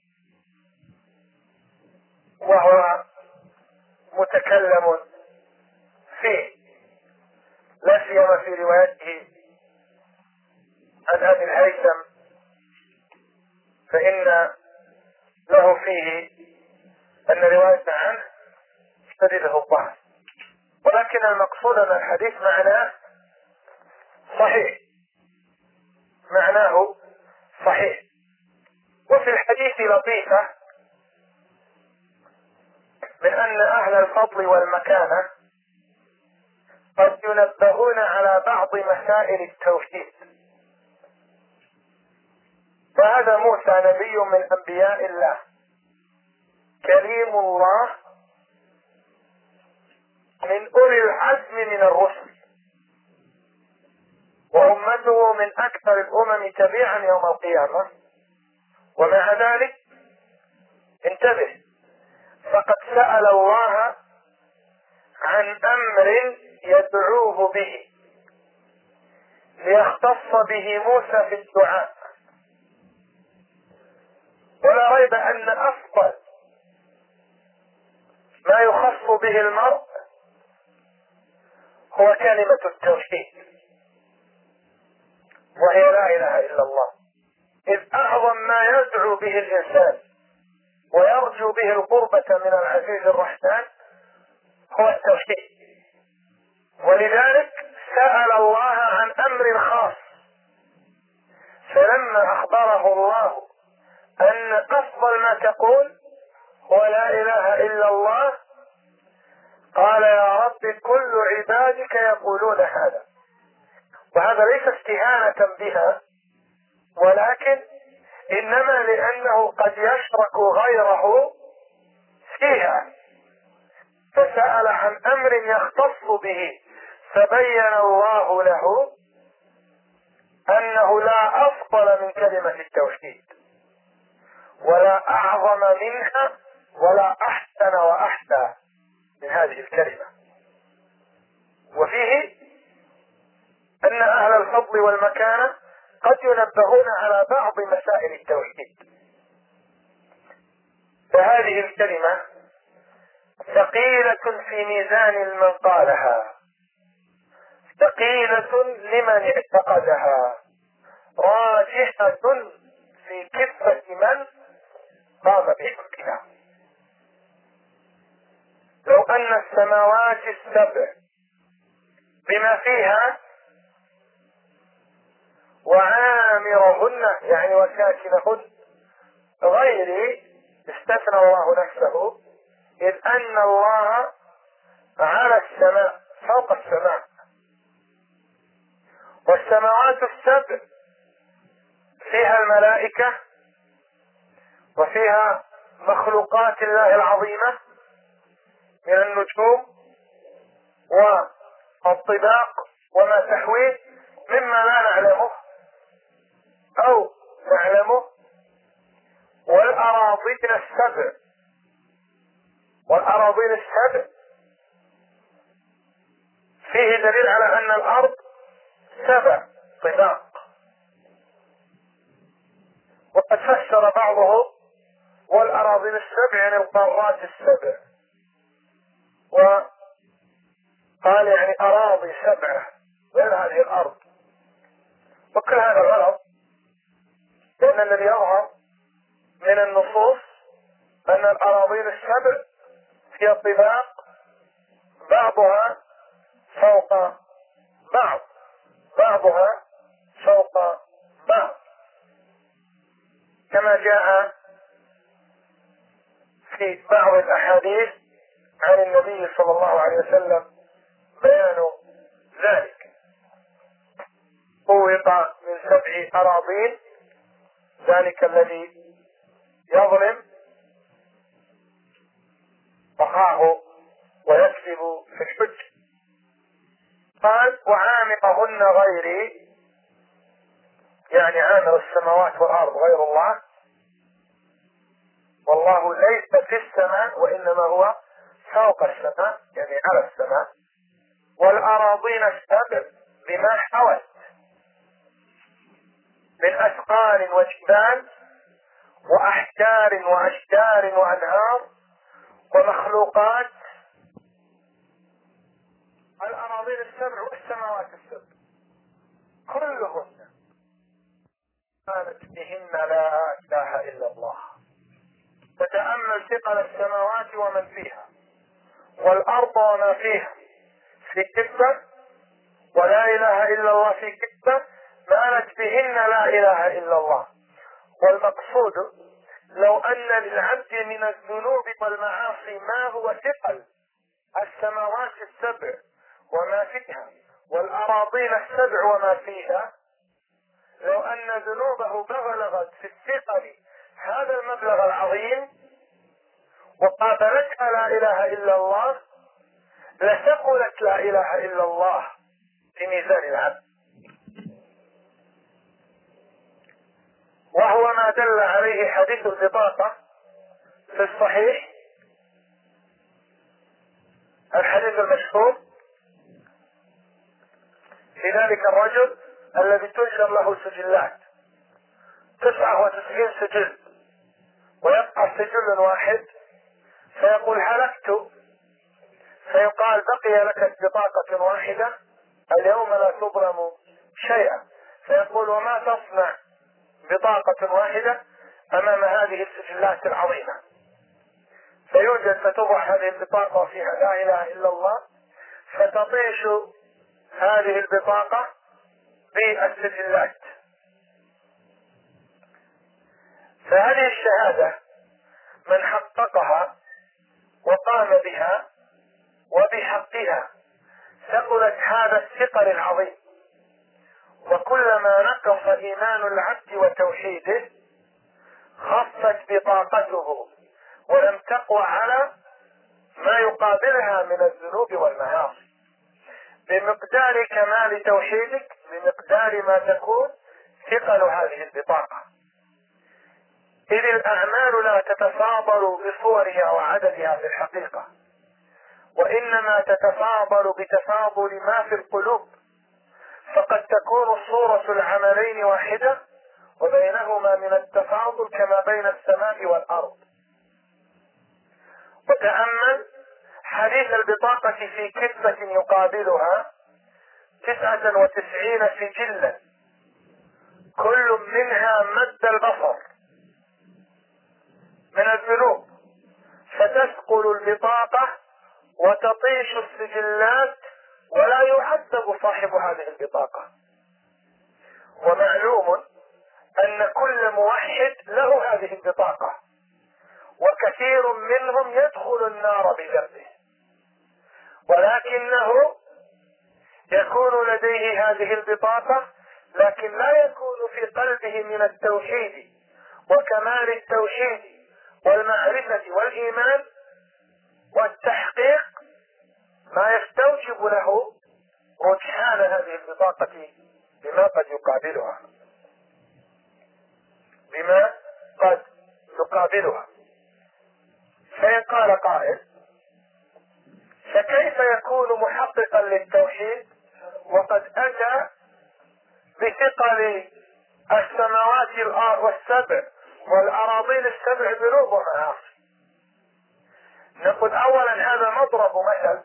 وهو متكلم فيه لا سيما في روايته عن أبي الهيثم، فإن له فيه أن رواية عنه شديده الضعف. ولكن المقصود أن الحديث معناه صحيح، معناه صحيح. وفي الحديث لطيفة من أن أهل الفضل والمكانة قد ينبهون على بعض مسائل التوحيد. فهذا موسى نبي من أنبياء الله، كليم الله، من أولي العزم من الرسل، وأمته من أكثر الأمم تبيعا يوم القيامة. ومع ذلك انتبه، فقد سأل الله عن أمر يدعوه به ليختص به موسى في الدعاء. ولا ريب أن أفضل ما يخص به المرء هو كلمة التوحيد، وهي لا إله إلا الله. إذ أعظم ما يدعو به الإنسان ويرجو به القربة من العزيز الرحمن هو التوحيد. ولذلك سأل الله عن أمر خاص، فلما أخبره الله أن أفضل ما تقول هو لا إله إلا الله قال يا رب كل عبادك يقولون هذا. وهذا ليس استهانة بها، ولكن إنما لأنه قد يشرك غيره فيها، فسأل عن أمر يختص به، فبين الله له أنه لا أفضل من كلمة التوحيد ولا أعظم منها ولا أحسن وأحسن من هذه الكلمة. وفيه أن أهل الفضل والمكانة قد ينبهون على بعض مسائل التوحيد. فهذه الكلمة ثقيلة في ميزان من قالها، ثقيلة لمن اعتقدها، راجحة في كفة من قام بحكمها. لو أن السماوات السبع بما فيها وعامرهن يعني وساكنهن غير استثنى الله نفسه، إذ أن الله على السماء فوق السماء، والسماوات السبع فيها الملائكة وفيها مخلوقات الله العظيمة من النجوم والطباق وما تحويه مما لا نعلمه أو نعلمه، والأراضين السبع والأراضين السبع فيه دليل على أن الأرض سبع طباق. وقد فسر بعضه والأراضين السبع يعني القارات السبع، وقال يعني أراضي سبعة غير هذه الأرض. وكل هذا غلط، لأن الذي يظهر من النصوص أن الأراضين السبع هي طباق بعضها فوق بعض، بعضها فوق بعض، كما جاء في بعض الأحاديث عن النبي صلى الله عليه وسلم بيان ذلك. طوق من سبع أراضين، ذلك الذي يظلم أخاه ويكذب في الحج. قال وعامقهن غيري، يعني عامر السماوات والأرض غير الله، والله ليس في السماء وإنما هو فوق السماء، يعني على السماء. والأراضين السبع بما حوت من أثقال وجبال وأحجار وأشجار وأنهار ومخلوقات. الأراضين السبع والسماوات السبع كلهن كانت بهن لا إله إلا الله. وتأمل ثقل السماوات ومن فيها والأرض وما فيها في كتبة، ولا إله إلا الله في كتبة، مالت بهن لا إله إلا الله. والمقصود لو أن للعبد من الذنوب والمعاصي ما هو ثقل السماوات السبع وما فيها والأراضين السبع وما فيها، لو أن ذنوبه بلغت في الثقل هذا المبلغ العظيم وقابلتها لا إله إلا الله، لثقلت لا إله إلا الله في ميزان العبد. وهو ما دل عليه حديث البطاقة في الصحيح، الحديث المشهور في ذلك الرجل الذي تنشر له سجلات تسعة وتسعين سجل ويبقى سجل واحد، فيقول هلكت، فيقال بقي لك بطاقة واحدة اليوم لا تظلم شيئا، فيقول وما تصنع بطاقة واحدة أمام هذه السجلات العظيمة؟ فيوجد فتضع هذه البطاقة وفيها لا إله إلا الله، فتطيش هذه البطاقة بالسجلات. فهذه الشهادة من حققها وقام بها وبحقها ثقلت هذا الثقل العظيم. وكلما نقص إيمان العبد وتوحيده خفت بطاقته ولم تقوى على ما يقابلها من الذنوب والمعاصي. بمقدار كمال توحيدك بمقدار ما تكون ثقل هذه البطاقة، إذ الأعمال لا تتفاضل بصورها وعددها في الحقيقة، وإنما تتفاضل بتفاضل ما في القلوب. فقد تكون صورة العملين واحدة وبينهما من التفاضل كما بين السماء والأرض. وتأمل حديث البطاقة في كتبة يقابلها تسعة وتسعين سجلا كل منها مد البصر من الذنوب، فتثقل البطاقة وتطيش السجلات ولا يعذب صاحب هذه البطاقة. ومعلوم أن كل موحد له هذه البطاقة، وكثير منهم يدخل النار بذنبه، ولكنه يكون لديه هذه البطاقة لكن لا يكون في قلبه من التوحيد وكمال التوحيد والمعرفة والإيمان والتحقيق ما يستوجب له رجحان هذه البطاقة بما قد يقابلها بما قد يقابلها. فيقال قائل فكيف يكون محققا للتوحيد وقد أتى بثقل السماوات والسبع والأراضين السبع ذنوب ومعاصي؟ نقول أولا هذا مضرب مثل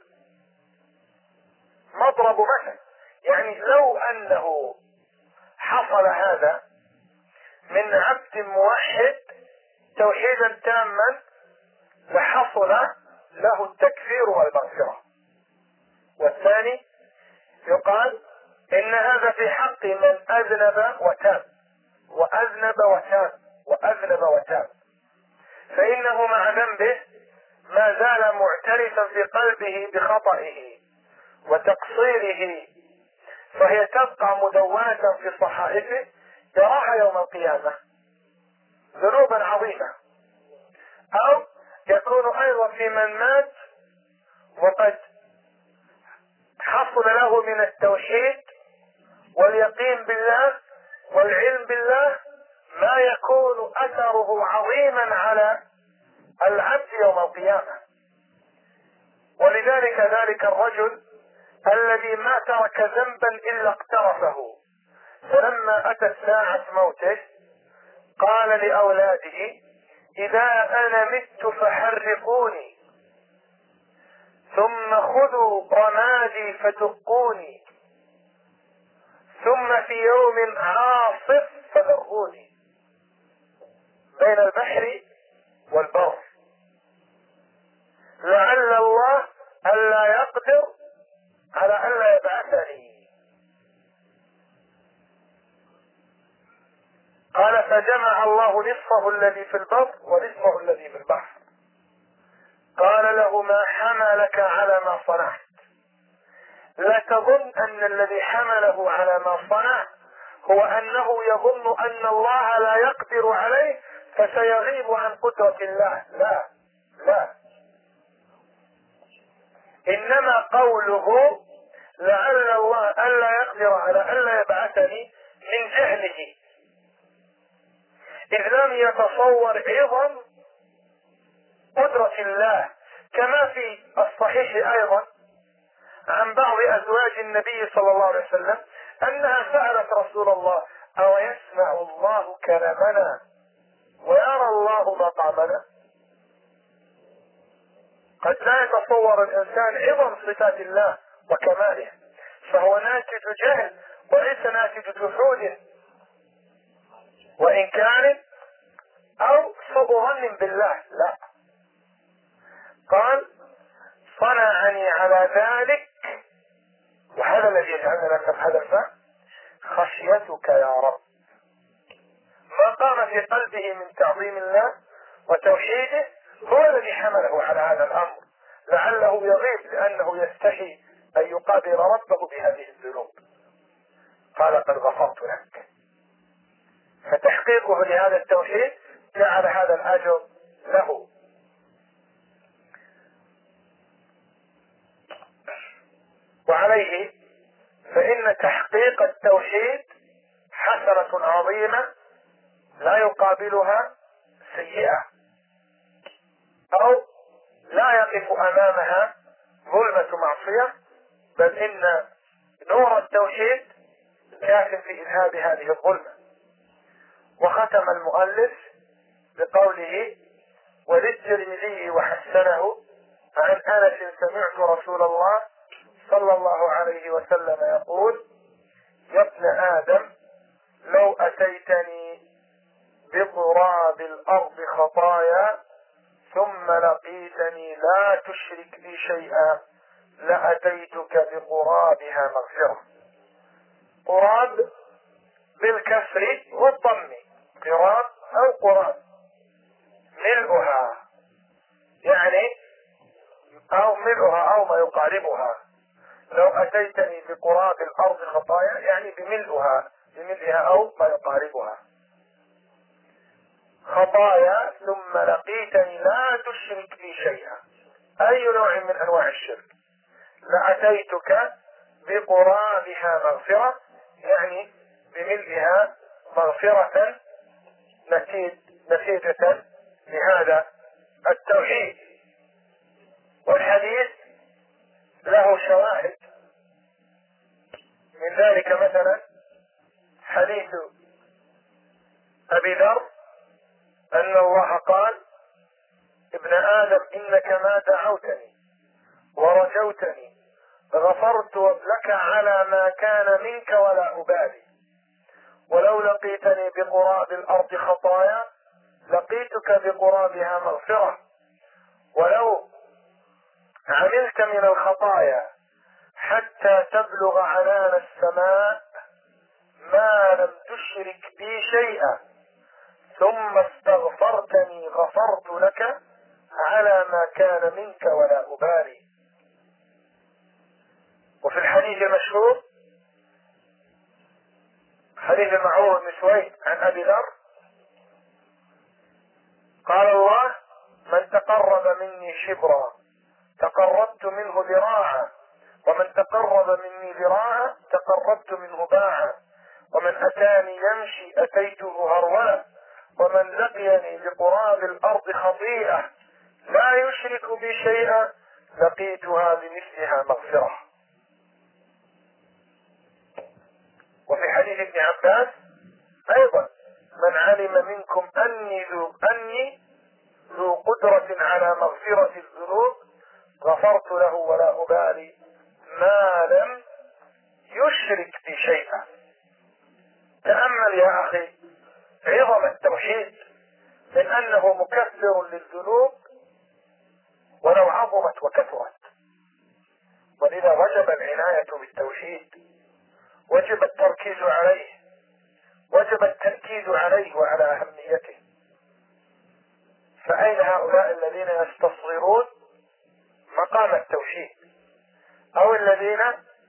مضرب مثل يعني لو أنه حصل هذا من عبد موحد توحيدا تاما لحصل له التكفير والمغفرة. والثاني يقال إن هذا في حق من أذنب وتاب وأذنب وتاب وأذنب وتاب، فإنه مع ذنبه ما زال معترفا في قلبه بخطئه وتقصيره، فهي تبقى مدونة في صحائفه يراها يوم القيامة ذنوبا عظيمة. أو يكون أيضا في من مات وقد حصل له من التوحيد واليقين بالله والعلم بالله ما يكون أثره عظيما على العبد يوم القيامة. ولذلك ذلك الرجل الذي ما ترك ذنبا إلا اقترفه، فلما أتت ساعة موته قال لأولاده: إذا أنا مت فحرقوني، ثم خذوا رمادي فدقوني، ثم في يوم عاصف فذروني بين البحر والبر، لعل الله ألا يقدر على ألا يبعثني. قال: فجمع الله نصفه الذي في البر ونصفه الذي في البحر، قال له: ما حملك على ما صنعت؟ لا تظن أن الذي حمله على ما صنع هو أنه يظن أن الله لا يقدر عليه فسيغيب عن قدرة الله، لا لا، إنما قوله لعل الله ألا يقدر على ألا يبعثني من جهله، إذ لم يتصور عظم قدرة الله. كما في الصحيح أيضا عن بعض أزواج النبي صلى الله عليه وسلم أنها سألت رسول الله: أو يسمع الله كلامنا ويرى الله مقامنا؟ قد لا يتصور الإنسان عظم صفات الله وكماله، فهو ناتج جهل وليس ناتج جحود وإنكار أو سوء ظن بالله، لا. قال: صنعني على ذلك، وهذا الذي يجعلنا نفهم هذا الفهم، خشيتك يا رب. ما قام في قلبه من تعظيم الله وتوحيده هو الذي حمله على هذا الأمر، لعله يغيب لأنه يستحي أن يقابل ربه بهذه الذنوب. قال: قد غفرت لك. فتحقيقه لهذا التوحيد جعل هذا الأجر له. وعليه فإن تحقيق التوحيد حسنة عظيمة لا يقابلها سيئة، أو لا يقف أمامها ظلمة معصية، بل إن نور التوحيد كاف في إذهاب هذه الظلمة. وختم المؤلف بقوله: وللترمذي وحسنه عن أنس سمعت رسول الله صلى الله عليه وسلم يقول: يا ابن آدم لو أتيتني بقراب الأرض خطايا ثم لقيتني لا تشرك بي شيئا لأتيتك بقرابها مغفرة. قراب بالكسر والضم، قراب أو قراب، ملؤها يعني أو ملؤها أو ما يقاربها. لو أتيتني بقراب الأرض خطايا يعني بملؤها بملئها أو ما يقاربها خطايا، ثم لقيتني لا تشرك بي شيئا، أي نوع من أنواع الشرك، لأتيتك بقرابها مغفرة يعني بملئها مغفرة نتيجة لهذا التوحيد. والحديث له شواهد، من ذلك مثلا حديث أبي ذر أن الله قال: ابن آدم إنك ما دعوتني ورجوتني غفرت لك على ما كان منك ولا أبالي، ولو لقيتني بقراب الأرض خطايا لقيتك بقرابها مغفرة، ولو عملت من الخطايا حتى تبلغ عنان السماء ما لم تشرك بي شيئا ثم استغفرتني غفرت لك على ما كان منك ولا أبالي. وفي الحديث المشهور حديث المعروف بن سويد عن أبي ذر قال الله: من تقرب مني شبرا تقربت منه ذراعا، ومن تقرب مني ذراعا تقربت منه باعا، ومن أتاني يمشي أتيته هرولا، ومن لقيني بقراب الأرض خطيئة لا يشرك بي شيئا لقيتها بمثلها مغفرة. وفي حديث ابن عباس أيضا: من علم منكم أني ذو, أني ذو قدرة على مغفرة الذنوب غفرت له ولا أبالي ما لم يشرك بي شيئا. تأمل يا أخي عظم التوحيد من أنه مكفر للذنوب ولو عظمت وكثرت. ولذا وجب العناية بالتوحيد، وجب التركيز عليه، وجب التركيز عليه وعلى أهميته. فأين هؤلاء الذين يستصغرون مقام التوحيد، أو الذين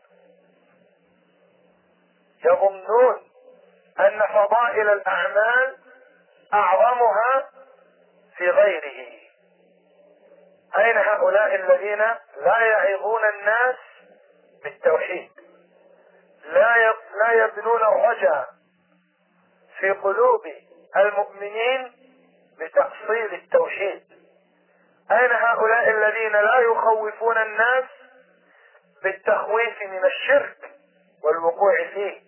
يظنون أن فضائل الأعمال أعظمها في غيره؟ أين هؤلاء الذين لا يعظون الناس بالتوحيد، لا لا يبنون الرجاء في قلوب المؤمنين بتأصيل التوحيد؟ أين هؤلاء الذين لا يخوفون الناس بالتخويف من الشرك والوقوع فيه؟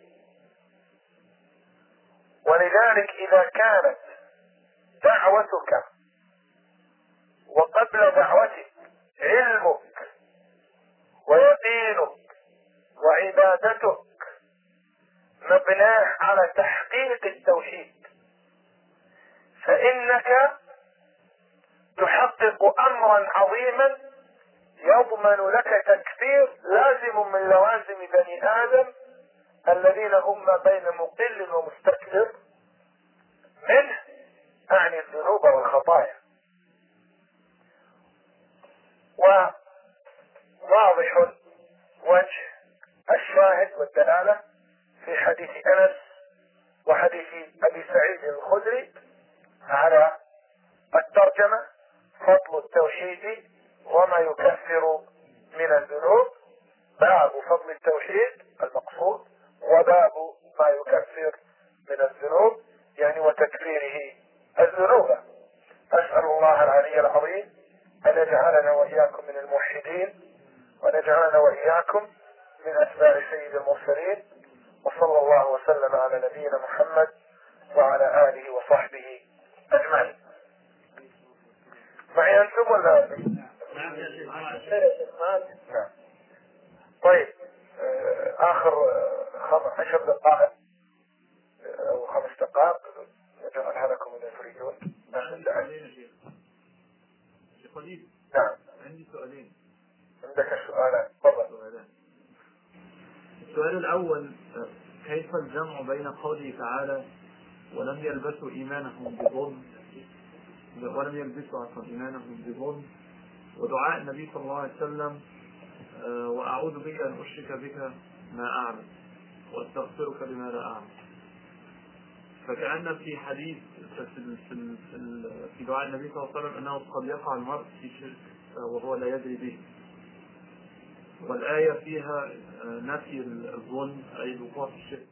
ولذلك إذا كانت دعوتك وقبل دعوتك علمك ويقينك وعبادتك مبناه على تحقيق التوحيد، فإنك تحقق أمرا عظيما يضمن لك تكفير لازم من لوازم بني آدم الذين هم بين مقل ومستكبر منه، أعني الذنوب والخطايا. وواضح وجه الشاهد والدلالة في حديث أنس وحديث أبي سعيد الخدري على الترجمة: فضل التوحيد وما يكفر من الذنوب. باب فضل التوحيد المقصود، وباب ما يكفر من الذنوب يعني وتكفيره الذنوب. أسأل الله العلي العظيم أن يجعلنا وإياكم من الموحدين، ونجعلنا وإياكم من أتباع سيد المرسلين. وصلى الله وسلم على نبينا محمد وعلى آله وصحبه أجمعين. معي أنتم ولا؟ نعم. طيب، آخر عشر دقائق أو خمس دقائق نجعلها لكم إذا تريدون. نعم. عندي سؤالين. عندك سؤالان؟ تفضل. السؤال الأول: كيف الجمع بين قوله تعالى ولم يلبسوا إيمانهم بظلم ولم يلبسوا عفوا إيمانهم بظلم، ودعاء النبي صلى الله عليه وسلم: وأعوذ بك أن أشرك بك ما أعلم وأستغفرك لما لا أعلم؟ فكأن في حديث في, في, في, في دعاء النبي صلى الله عليه وسلم أنه قد يقع المرء في شرك وهو لا يدري به، والآية فيها نفي الظلم أي الوقوع في الشرك.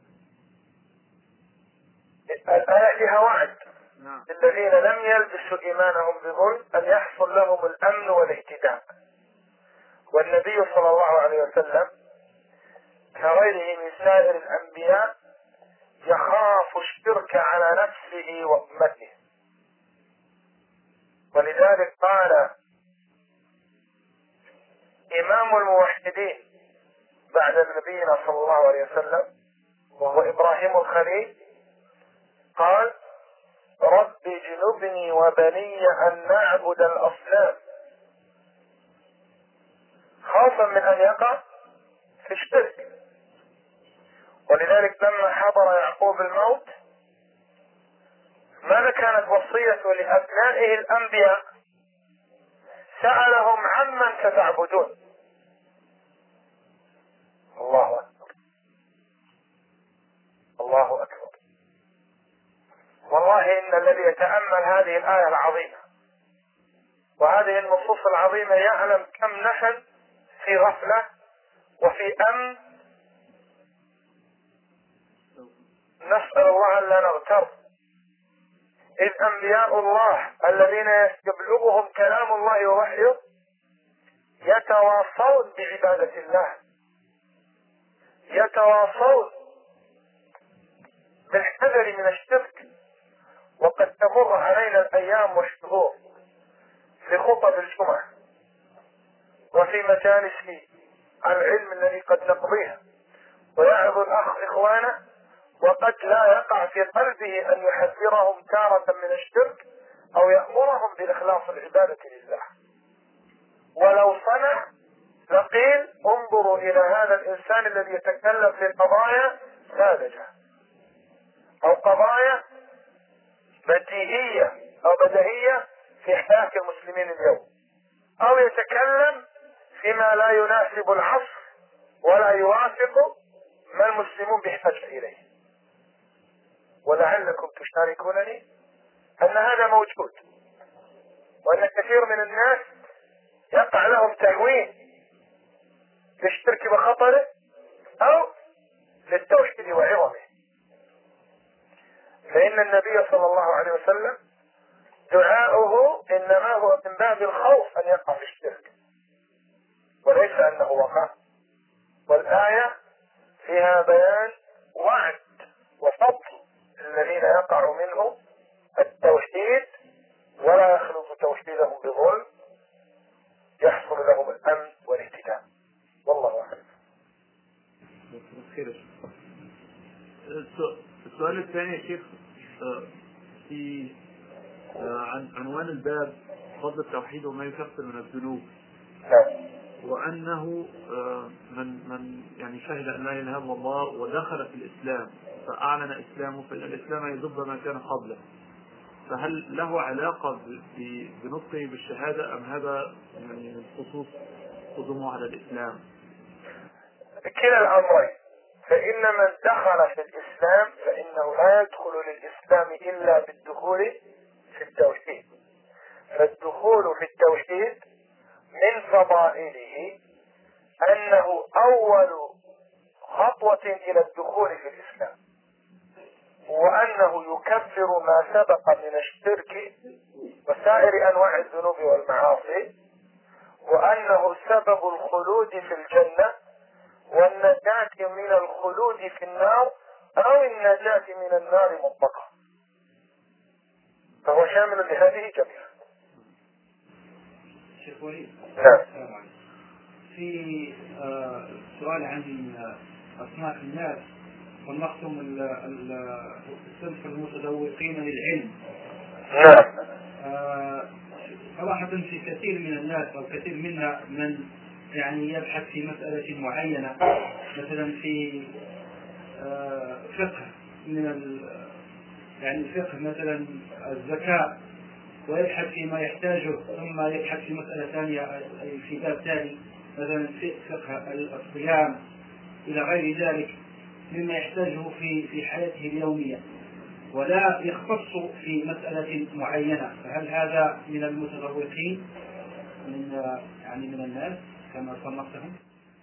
الآية فيها وعد نعم. الذين لم يلبسوا إيمانهم بظلم أن يحصل لهم الأمن والاهتداء. والنبي صلى الله عليه وسلم كغيره من سائر الأنبياء يخاف الشرك على نفسه وأمته، ولذلك قال إمام الموحدين بعد نبينا صلى الله عليه وسلم وهو إبراهيم الخليل قال: رب اجنبني وبني أن نعبد الأصنام، خوفا من أن يقع ولذلك لما حضر يعقوب الموت ماذا كانت وصيته لأبنائه الأنبياء؟ سألهم عمن ستعبدون. الله أكبر الله أكبر. والله إن الذي يتأمل هذه الآية العظيمة وهذه النصوص العظيمة يعلم كم نحن في غفلة وفي أمن. نسأل الله أن لا نغتر، إذ أنبياء الله الذين يبلغهم كلام الله ووحيه يتواصون بعبادة الله، يتواصون بالحذر من الشرك. وقد تمر علينا الأيام والشهور في خطب الجمعة وفي مجالس العلم الذي قد نقضيها ويعظ الأخ إخوانه وقد لا يقع في قلبه أن يحذرهم تارة من الشرك أو يأمرهم بإخلاص العبادة لله. ولو صنع لقيل انظروا إلى هذا الإنسان الذي يتكلم في قضايا ساذجة أو قضايا بديهية أو بديهية في حياة المسلمين اليوم، أو يتكلم فيما لا يناسب العصر ولا يوافق ما المسلمون بحاجة إليه. ولعلكم تشاركونني أن هذا موجود، وأن كثير من الناس يقع لهم تهوين للشرك بخطره أو للتوحيد وعظمه. فإن النبي صلى الله عليه وسلم دعاؤه إنما هو من باب الخوف أن يقع في الشرك وليس أنه وقع. والآية فيها بيان وعد وفضل الذين يقع منه التوحيد ولا يخلط توحيدهم بظلم يحصل لهم الأمن والاهتداء. والله أعلم. السؤال الثاني يا شيخ في عن عنوان الباب فضل التوحيد وما يكفر من الذنوب، وأنه من من يعني شهد أن لا إله إلا الله ودخل في الإسلام فأعلن إسلامه فإن الإسلام يذب ما كان قبله، فهل له علاقة بنطقه بالشهادة أم هذا يعني من خصوص قدومه على الإسلام؟ كلا الأمرين. فإن من دخل في الإسلام فإنه لا يدخل للإسلام إلا بالدخول في التوحيد. فالدخول في التوحيد من فضائله أنه أول خطوة إلى الدخول في الإسلام، وأنه يكفر ما سبق من الشرك وسائر أنواع الذنوب والمعاصي، وأنه سبب الخلود في الجنة والنجاة من الخلود في النار أو النجاة من النار مطلقا، فهو شامل لهذه جميعا. شيخ وليد، نعم. في سؤال عن أصناف الناس ونقسم الصنف المتذوقين للعلم. نعم. صراحة في كثير من الناس أو كثير منا من يعني يبحث في مسألة معينة، مثلا في فقه من يعني الفقه مثلا الزكاة، ويبحث فيما يحتاجه ثم يبحث في مسألة ثانية أي في باب ثاني مثلا فقه الصيام إلى غير ذلك مما يحتاجه في في حياته اليومية، ولا يختص في مسألة معينة. فهل هذا من المتذوقين من يعني من الناس كما صنفتهم؟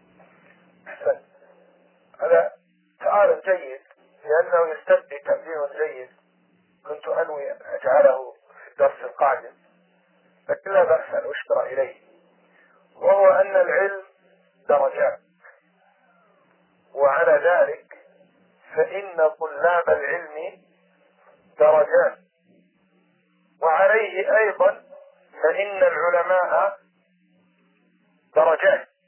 هذا سؤال جيد لأنه يستدعي تنبيه جيد كنت أنوي أن أجعله في الدرس القادم، لكن لا بأس أن أشكر إليه، وهو أن العلم درجات، وعلى ذلك فإن طلاب العلم درجات، وعليه أيضا فإن العلماء درجات.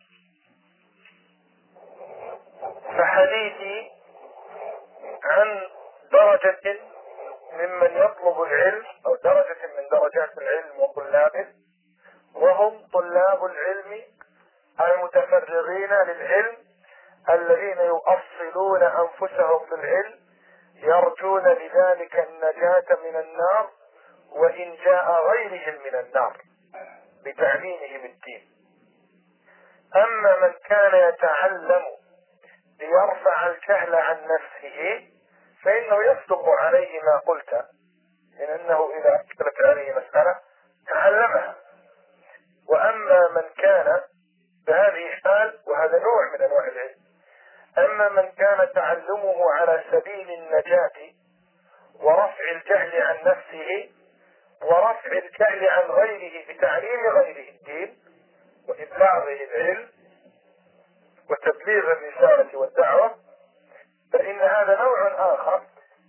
فحديثي عن درجة ممن يطلب العلم أو درجة من درجات العلم وطلابه، وهم طلاب العلم المتفرغين للعلم الذين يؤصلون أنفسهم في العلم يرجون بذلك النجاة من النار وإن جاء غيرهم من النار بتعليمهم الدين. أما من كان يتعلم ليرفع الجهل عن نفسه فإنه يصدق عليه ما قلت، من أنه إذا أشكلت عليه مسألة تعلمها. وأما من كان بهذه الحال، وهذا نوع من أنواع العلم، أما من كان تعلمه على سبيل النجاة ورفع الجهل عن نفسه ورفع الجهل عن غيره بتعليم غيره الدين وإبلاغه العلم وتبليغ الرسالة والدعوة، فإن هذا نوع آخر.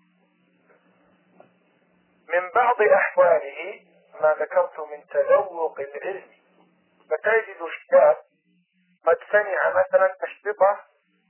من بعض أحواله ما ذكرت من تذوق العلم، فتجد الشاب قد سمع مثلا أشرطة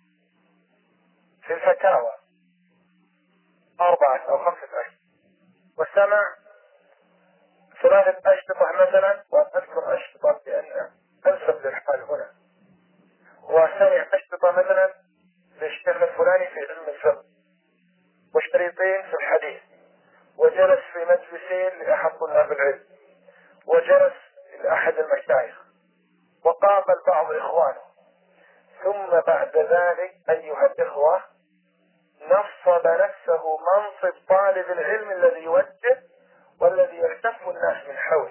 في الفتاوى أربعة أو خمسة أشهر، وسمع ثلاثة أشرطة مثلا، وأذكر أشرطة لأن أنسب للحال هنا، وسمع أشرطة مثلا للشيخ الفلاني في علم الفقه وشريطين في الحديث، وجلس في مجلسين لأحد طلاب العلم، وجلس لأحد المشايخ وقابل بعض إخوانه، ثم بعد ذلك أيها الإخوة نصب نفسه منصب طالب العلم الذي يوجه والذي يلتف الناس من حوله،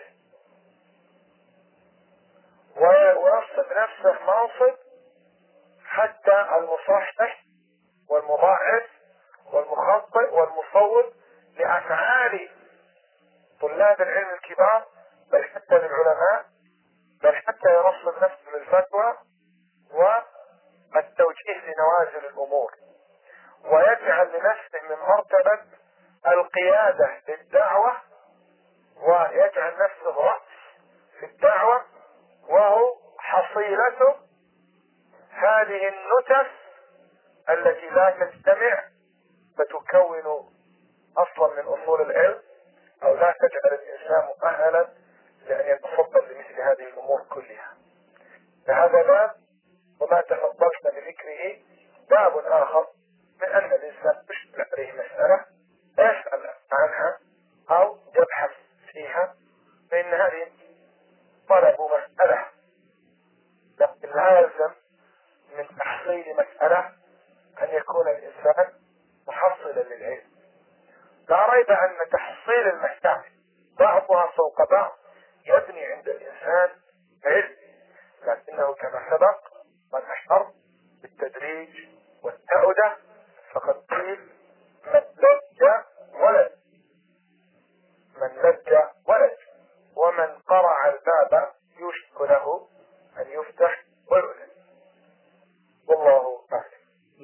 ونصب نفسه منصب حتى المصحح والمضاعف والمخطئ والمصوب لأفعال طلاب العلم الكبار، بل حتى للعلماء، بل حتى ينصب نفسه للفتوى والتوجيه لنوازل الأمور، ويجعل لنفسه من مرتبة القيادة للدعوة، ويجعل نفسه رأس في الدعوة، وهو حصيلته هذه النتف التي لا تجتمع فتكون أصلا من أصول العلم، أو لا تجعل الإنسان مؤهلا لأن يتصدر لمثل هذه الأمور كلها. فهذا باب، وما تفضلت بذكره باب آخر، من أن الإنسان يشكل عليه مسألة يسأل عنها أو يبحث فيها، فإن هذه طلب مسألة، لكن لا يلزم من تحصيل مسألة أن يكون الإنسان محصلا للعلم. لا ريب أن تحصيل المسائل بعضها فوق بعض يبني عند الإنسان علم، لكنه كما سبق من أشعر بالتدريج والتعودة، فقد قيل من لج ولد، من لج ولد، ومن قرع الباب يوشك له أن يفتح ويؤذن. والله أعلم.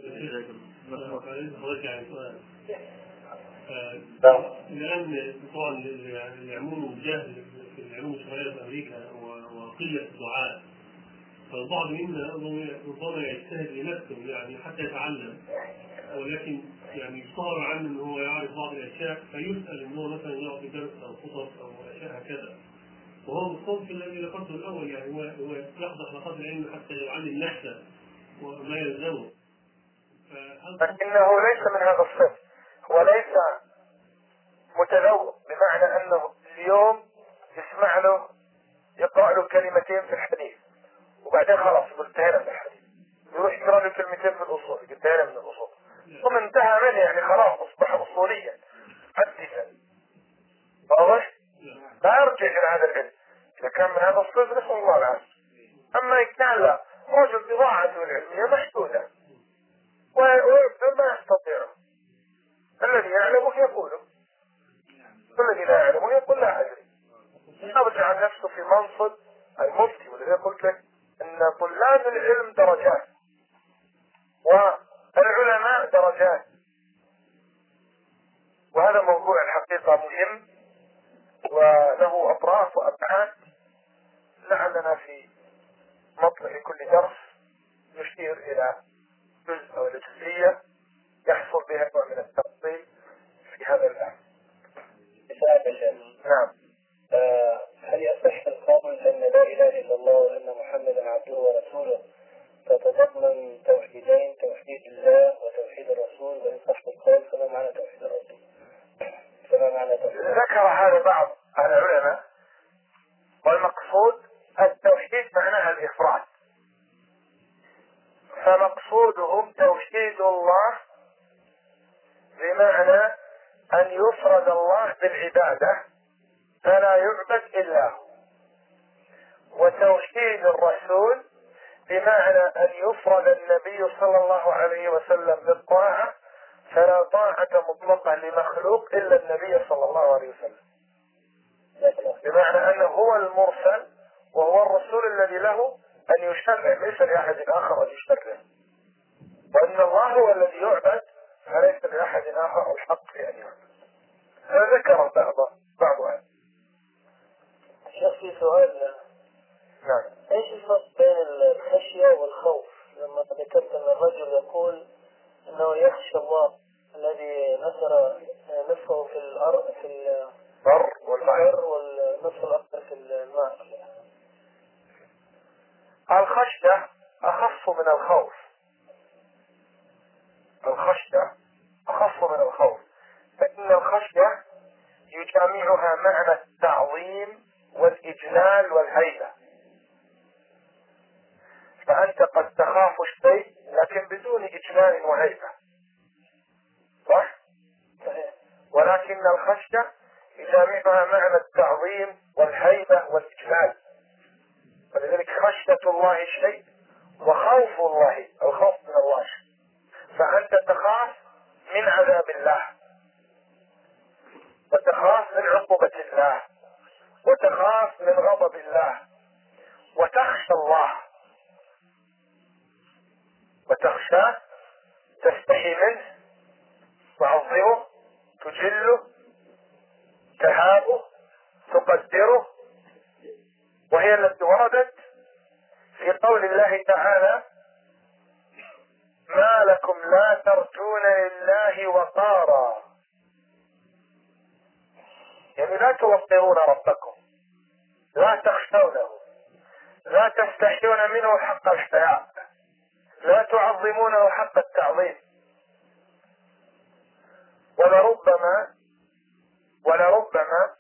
الآن طبعا العموم والجهل في العلوم الشرعية في أمريكا وقلة الدعاء، فالبعض منا ربما يجتهد لنفسه يعني حتى يتعلم، ولكن يعني يصار عنه أنه هو يعرف بعض الأشياء فيسأل أنه مثلا يعطي درس أو خطب أو أشياء هكذا، وهو الصنف الذي ذكرته الأول، يعني هو هو يحضر حلقات العلم حتى يعلم نفسه وما يلزمه. لكنه ليس من هذا الصنف، هو ليس متذوق، بمعنى أنه اليوم يسمع له يقرأ له كلمتين في الحديث وبعدين خلاص انتهينا من الحديث، يروح يقرأ له كلمتين في الأصول انتهينا من الأصول، ثم انتهى منه، يعني خلاص أصبح أصوليا حدثا، واضح؟ لا يرجع إلى هذا العلم. إذا كان من هذا الصنف نسأل الله العافية. أما إن كان لا، رجل بضاعته العلمية محدودة ويبذل ما يستطيعه، الذي يعلمه يقوله، والذي لا يعلمه يقول لا أدري، يرجع نفسه في منصب المفتي. والذي قلت لك أن طلاب العلم درجات والعلماء درجات، وهذا موضوع الحقيقة مهم وله أطراف وأبعاد، لعلنا في مطلع كل درس نشير إلى جزء أو جزئية يحصل بها نوع من التفصيل في هذا البحث. نعم. آه هل يصح القول أن لا إله إلا الله وأن محمدا عبده ورسوله تتضمن توحيدين، توحيد الله وتوحيد الرسول، وإن صح القول فما معنى توحيد الرسول؟ فما معنى توحيد الرسول؟ ذكر هذا بعض العلماء، والمقصود التوحيد معناها الإفراد، فمقصودهم توحيد الله بمعنى أن يفرد الله بالعبادة فلا يعبد إلا هو، وتوحيد الرسول بمعنى أن يفرد النبي صلى الله عليه وسلم بالطاعة فلا طاعة مطلقة لمخلوق إلا النبي صلى الله عليه وسلم، بمعنى أنه هو المرسل وهو الرسول الذي له أن يشرع، ليس لأحد آخر أن يشرع، وأن الله هو الذي يعبد فليس لأحد آخر الحق في أن يعبد. فذكر بعض بعضها. شيخ في سؤال، نعم، ايش الفرق بين الخشية والخوف؟ لما ذكرت ان الرجل يقول انه يخشى الله الذي نثر نصفه في الارض في البر والبحر والنصف الاخر في الماء. الخشية اخف من الخوف، الخشية اخف من الخوف، فان الخشية يجامعها معنى التعظيم والاجلال والهيبة، فأنت قد تخاف الشيء لكن بدون إجلال وهيبة، صح؟ ولكن الخشية يجامعها معنى التعظيم والهيبة والإجلال، ولذلك خشية الله شيء وخوف الله الخوف من الله شيء، فأنت تخاف من عذاب الله وتخاف من عقوبة الله وتخاف من غضب الله وتخشى الله وتخشاه، تستحي منه، تعظمه، تجله، تهابه، تقدره، وهي التي وردت في قول الله تعالى: ما لكم لا ترجون لله وقارا، يعني لا توقرون ربكم، لا تخشونه، لا تستحيون منه حق الحياء، لا تعظمونه حق التعظيم. ولربما ولربما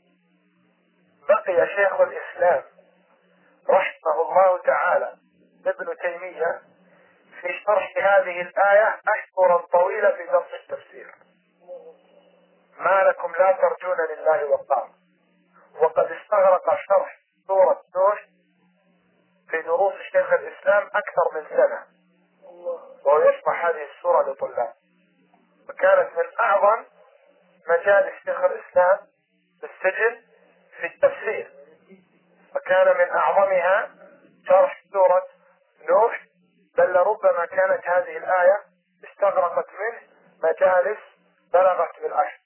بقي شيخ الإسلام رحمه الله تعالى ابن تيمية في شرح هذه الآية أشهرا طويلة في درس التفسير: ما لكم لا ترجون لله وقارا، وقد استغرق شرح سورة نوح في دروس شيخ الإسلام أكثر من سنة وهو يشرح هذه السورة لطلاب، وكانت من أعظم مجالس شيخ الإسلام في السجن في التفسير، وكان من أعظمها شرح سورة نوح، بل ربما كانت هذه الآية استغرقت منه مجالس بلغت بالعشر.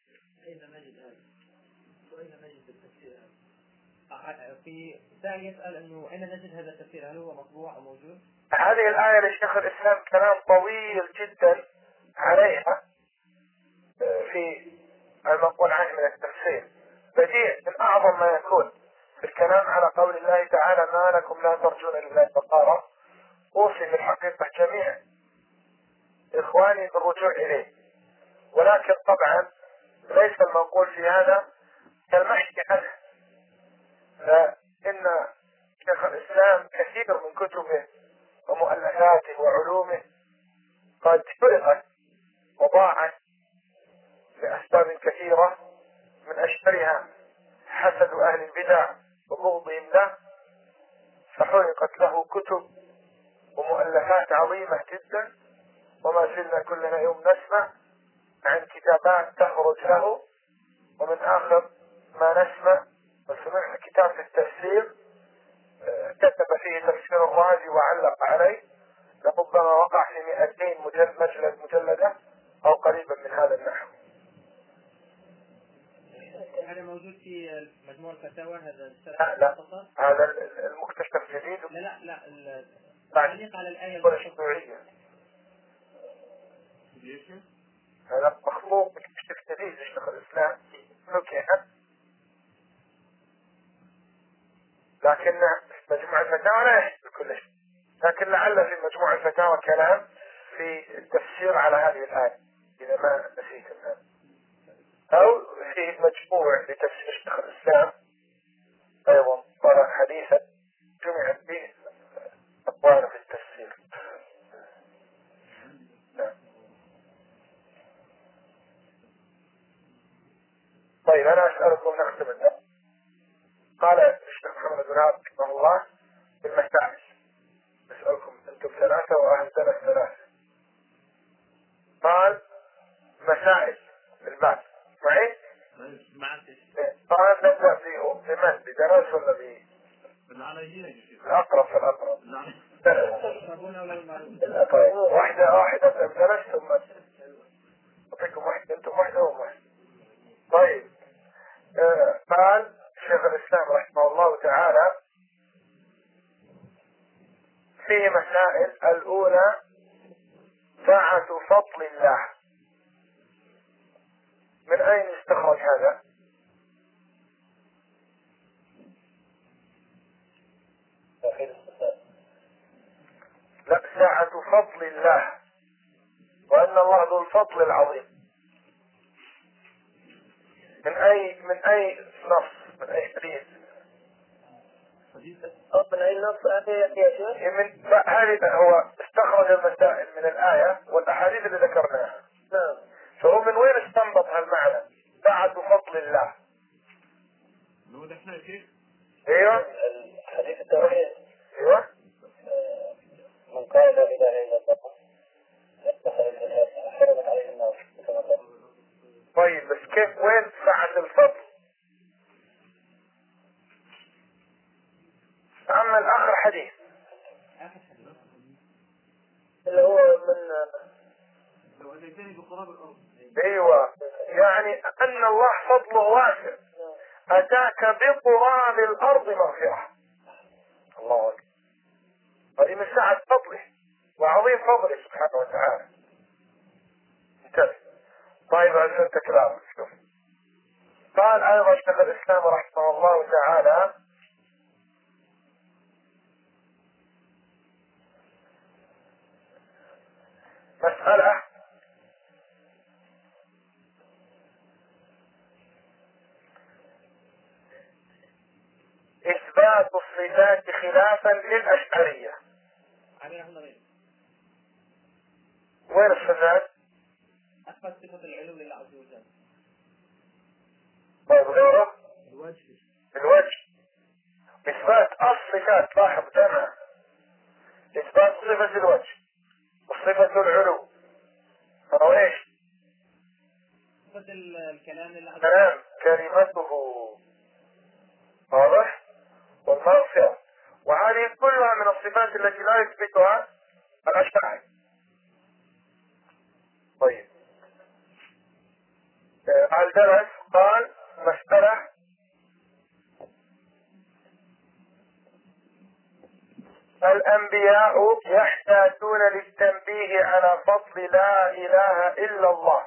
في سائل يسأل انه اين نجد هذا التفسير؟ هل هو مطبوع او موجود؟ هذه الآية لشيخ الإسلام كلام طويل جدا عليها في المنقول عنه من التفسير، بديع من أعظم ما يكون في الكلام على قول الله تعالى: ما لكم لا ترجون لله وقارا. أوصي في الحقيقة جميع إخواني بالرجوع إليه، ولكن طبعا ليس المنقول في هذا كالمحكي عنه، فإن شيخ الإسلام كثير من كتبه ومؤلفاته وعلومه قد فرقت وضاعت لأسباب كثيرة، من أشهرها حسد أهل البدع وبغضهم له، فحرقت له كتب ومؤلفات عظيمة جدا، وما زلنا كلنا يوم نسمع عن كتابات تخرج له، ومن آخر ما نسمع وسمعنا كتاب في التفسير كتب فيه تفسير الرازي وعلق عليه، لربما وقع في مئتين مجلد مجلدة أو قريبا من هذا النحو. هذا موجود في مجموع الفتاوى؟ هذا لا لا، هذا المكتشف جديد. لا لا لا التعليق على الآية الشيوعية، هذا مخلوق مكتشف جديد لشيخ الإسلام اوكي، لكن مجموع الفتاوى لا يحتوي كل شيء، لكن لعل في مجموع الفتاوى كلام في التفسير على هذه الآية إذا ما نسيت الآن، أو في مجموع لتفسير شيخ الإسلام أيضا طبعا حديثا جمعت به أقوال في التفسير. نعم. طيب أنا أسألكم نختم الآن. قال الشيخ محمد بن عبد رحمه الله بالمسائل، أسألكم أنتم ثلاثة وأهل ثلاث ثلاثة. قال مسائل المال معي؟ قال نبدأ فيه بمن؟ بدرس ولا ب؟ الأقرب فالأقرب. طيب واحدة واحدة بدرس ثم أعطيكم واحدة أنتم واحدة وهم واحدة. طيب آه قال شيخ الإسلام رحمه الله تعالى في مسائل. الأولى ساعة فضل الله. من أين يستخرج هذا؟ لا، ساعة فضل الله وأن الله ذو الفضل العظيم. من أي من أي نص؟ من أي حديث؟ من أي نص آية يا شيخ؟ من هذه هو استخرج المسائل من الآية والأحاديث اللي ذكرناها. نعم. فهو من وين استنبط هالمعنى؟ ساعة فضل الله. هو ده احنا يا شيخ؟ ايوه. الحديث التوحيد. ايوه. من قال لا اله الا الله دخل الجنة حرمت عليه النار. طيب بس كيف وين ساعة الفضل؟ أما الآخر حديث اللي هو من لو أتيتني بقراب الأرض. ايوه، يعني أن الله فضله واسع، أتاك بقراب الأرض مغفرة. الله أكبر. هذه من سعة فضله وعظيم فضله سبحانه وتعالى. انتبه. طيب هذا التكرار. شوف قال أيضا شيخ الإسلام رحمه الله تعالى مسألة إثبات الصفات خلافا للأشعرية. وين الصفات؟ أثبت صفة العلو لله عز وجل. طيب غيره؟ الوجه. الوجه. إثبات الصفات. لاحظ جمع إثبات صفة الوجه وصفة العلو. أو إيش؟ صفة الكلام لله عز وجل. كلام كلمته واضح؟ والمغفرة. وهذه كلها من الصفات التي لا يثبتها الأشاعرة. طيب الدرس قال مسألة الأنبياء يحتاجون للتنبيه على فضل لا إله إلا الله.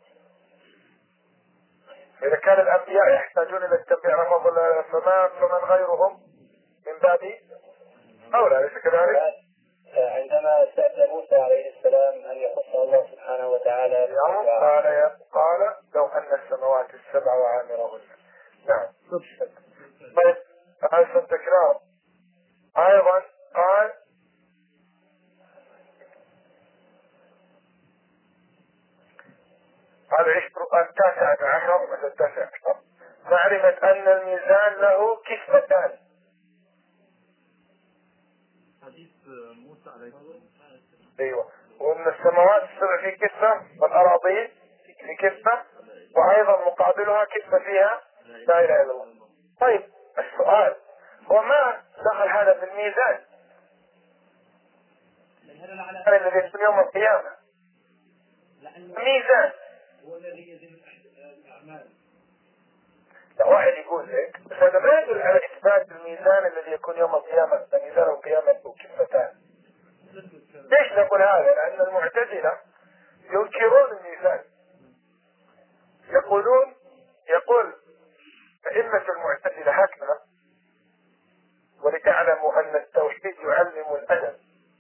إذا كان الأنبياء يحتاجون إلى التنبيه على فضل الله فما فمن غيرهم من باب أولى، أليس كذلك؟ عندما سأل موسى عليه السلام أن يخص الله سبحانه وتعالى قال قال لو أن السماوات السبع وعامرهن. نعم. طيب هذا التكرار. أيضا قال العشر التاسع عشر مثل التاسع عشر معرفة أن الميزان له كفتان. حديث موسى عليه السلام. ايوه، وان السماوات السبع في كفة والأراضين في كفة، وأيضا مقابلها كفة فيها لا إله إلا الله. طيب السؤال هو ما دخل هذا في الميزان الذي يكون يوم القيامة؟ الميزان هو الذي يزن الأعمال. لو واحد يقول لك بس هذا ما يدل على إثبات الميزان الذي يكون يوم القيامة، ميزان القيامة وكفتان. ليش نقول هذا؟ لأن المعتزلة ينكرون الميزان، يقولون يقول أئمة المعتزلة هكذا، ولتعلموا أن التوحيد يعلم الأدب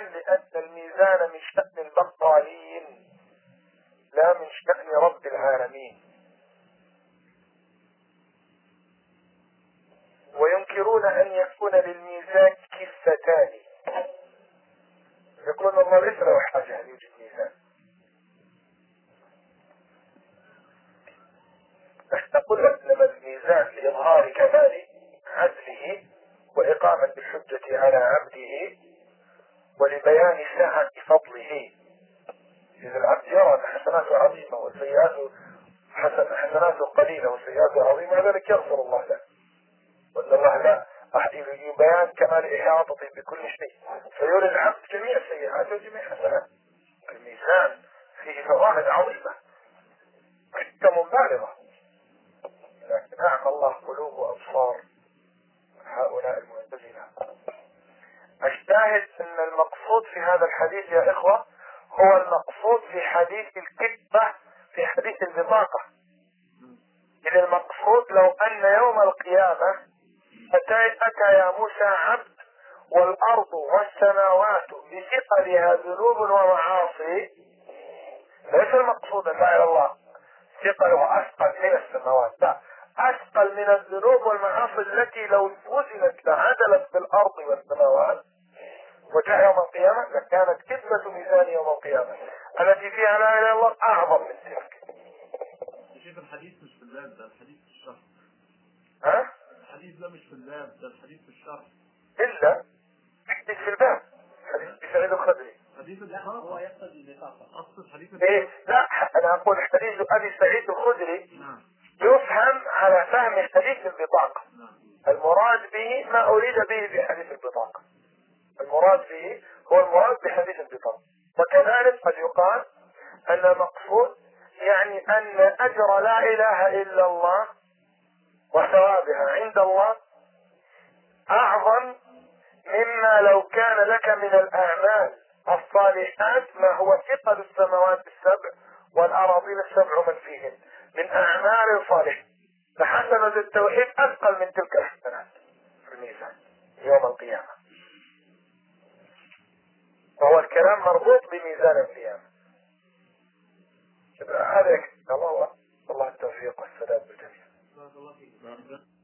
لأن الميزان من شأن البطالين لا من شأن رب العالمين. وينكرون أن يكون للميزان كفتان، يقولون الله ليس له حاجة أن يوجد ميزان. نقول إنما الميزان لإظهار كمال عدله وإقامة الحجة على عبده ولبيان سعة فضله. إذا العبد يرى أن حسناته عظيمة وسيئاته حسن حسناته قليلة وسيئاته عظيمة ذلك يغفر الله له، وأن الله لا أحد بيان كمال إحاطته بكل شيء، فيرى العبد جميع سيئاته وجميع حسناته. الميزان فيه فوائد عظيمة حكم بالغة، لكن أعمى الله قلوب وأبصار هؤلاء المعتزلة. الشاهد أن المقصود في هذا الحديث يا إخوة هو المقصود في حديث الكذبة في حديث البطاقة. إذا المقصود لو أن يوم القيامة أتى, أتى يا موسى عبد والأرض والسماوات بثقلها ذنوب ومعاصي، ليس المقصود أن لا إله إلا الله ثقلها أثقل من السماوات، لا، أثقل من الذنوب والمعاصي التي لو وزنت لعدلت بالأرض والسماوات وجاء يوم القيامة لكانت كذبة ميزان يوم القيامة التي فيها لا إله إلا الله أعظم من تلك. شوف الحديث مش في الباب، ده الحديث في الشرح. ها؟ الحديث ده مش في الباب، ده الحديث في الشرح. إلا حديث في الباب، حديث سعيد الخدري. حديث لا هو يقصد البطاقة. أقصد حديث إيه لا، أنا أقول حديث أبي سعيد الخدري نعم. يفهم على فهم حديث البطاقة. نعم. المراد به ما أريد به بحديث البطاقة، المراد به هو المراد بحديث البطاقة. وكذلك قد يقال أن المقصود يعني أن أجر لا إله إلا الله وثوابها عند الله أعظم مما لو كان لك من الأعمال الصالحات ما هو ثقل السماوات السبع والأراضين السبع ومن فيهن من أعمال صالحة، فحسنة التوحيد أثقل من تلك الحسنات في الميزان يوم القيامة. فهو الكلام مربوط بميزان القيامة. هذا الله الله التوفيق والسداد بالجميع.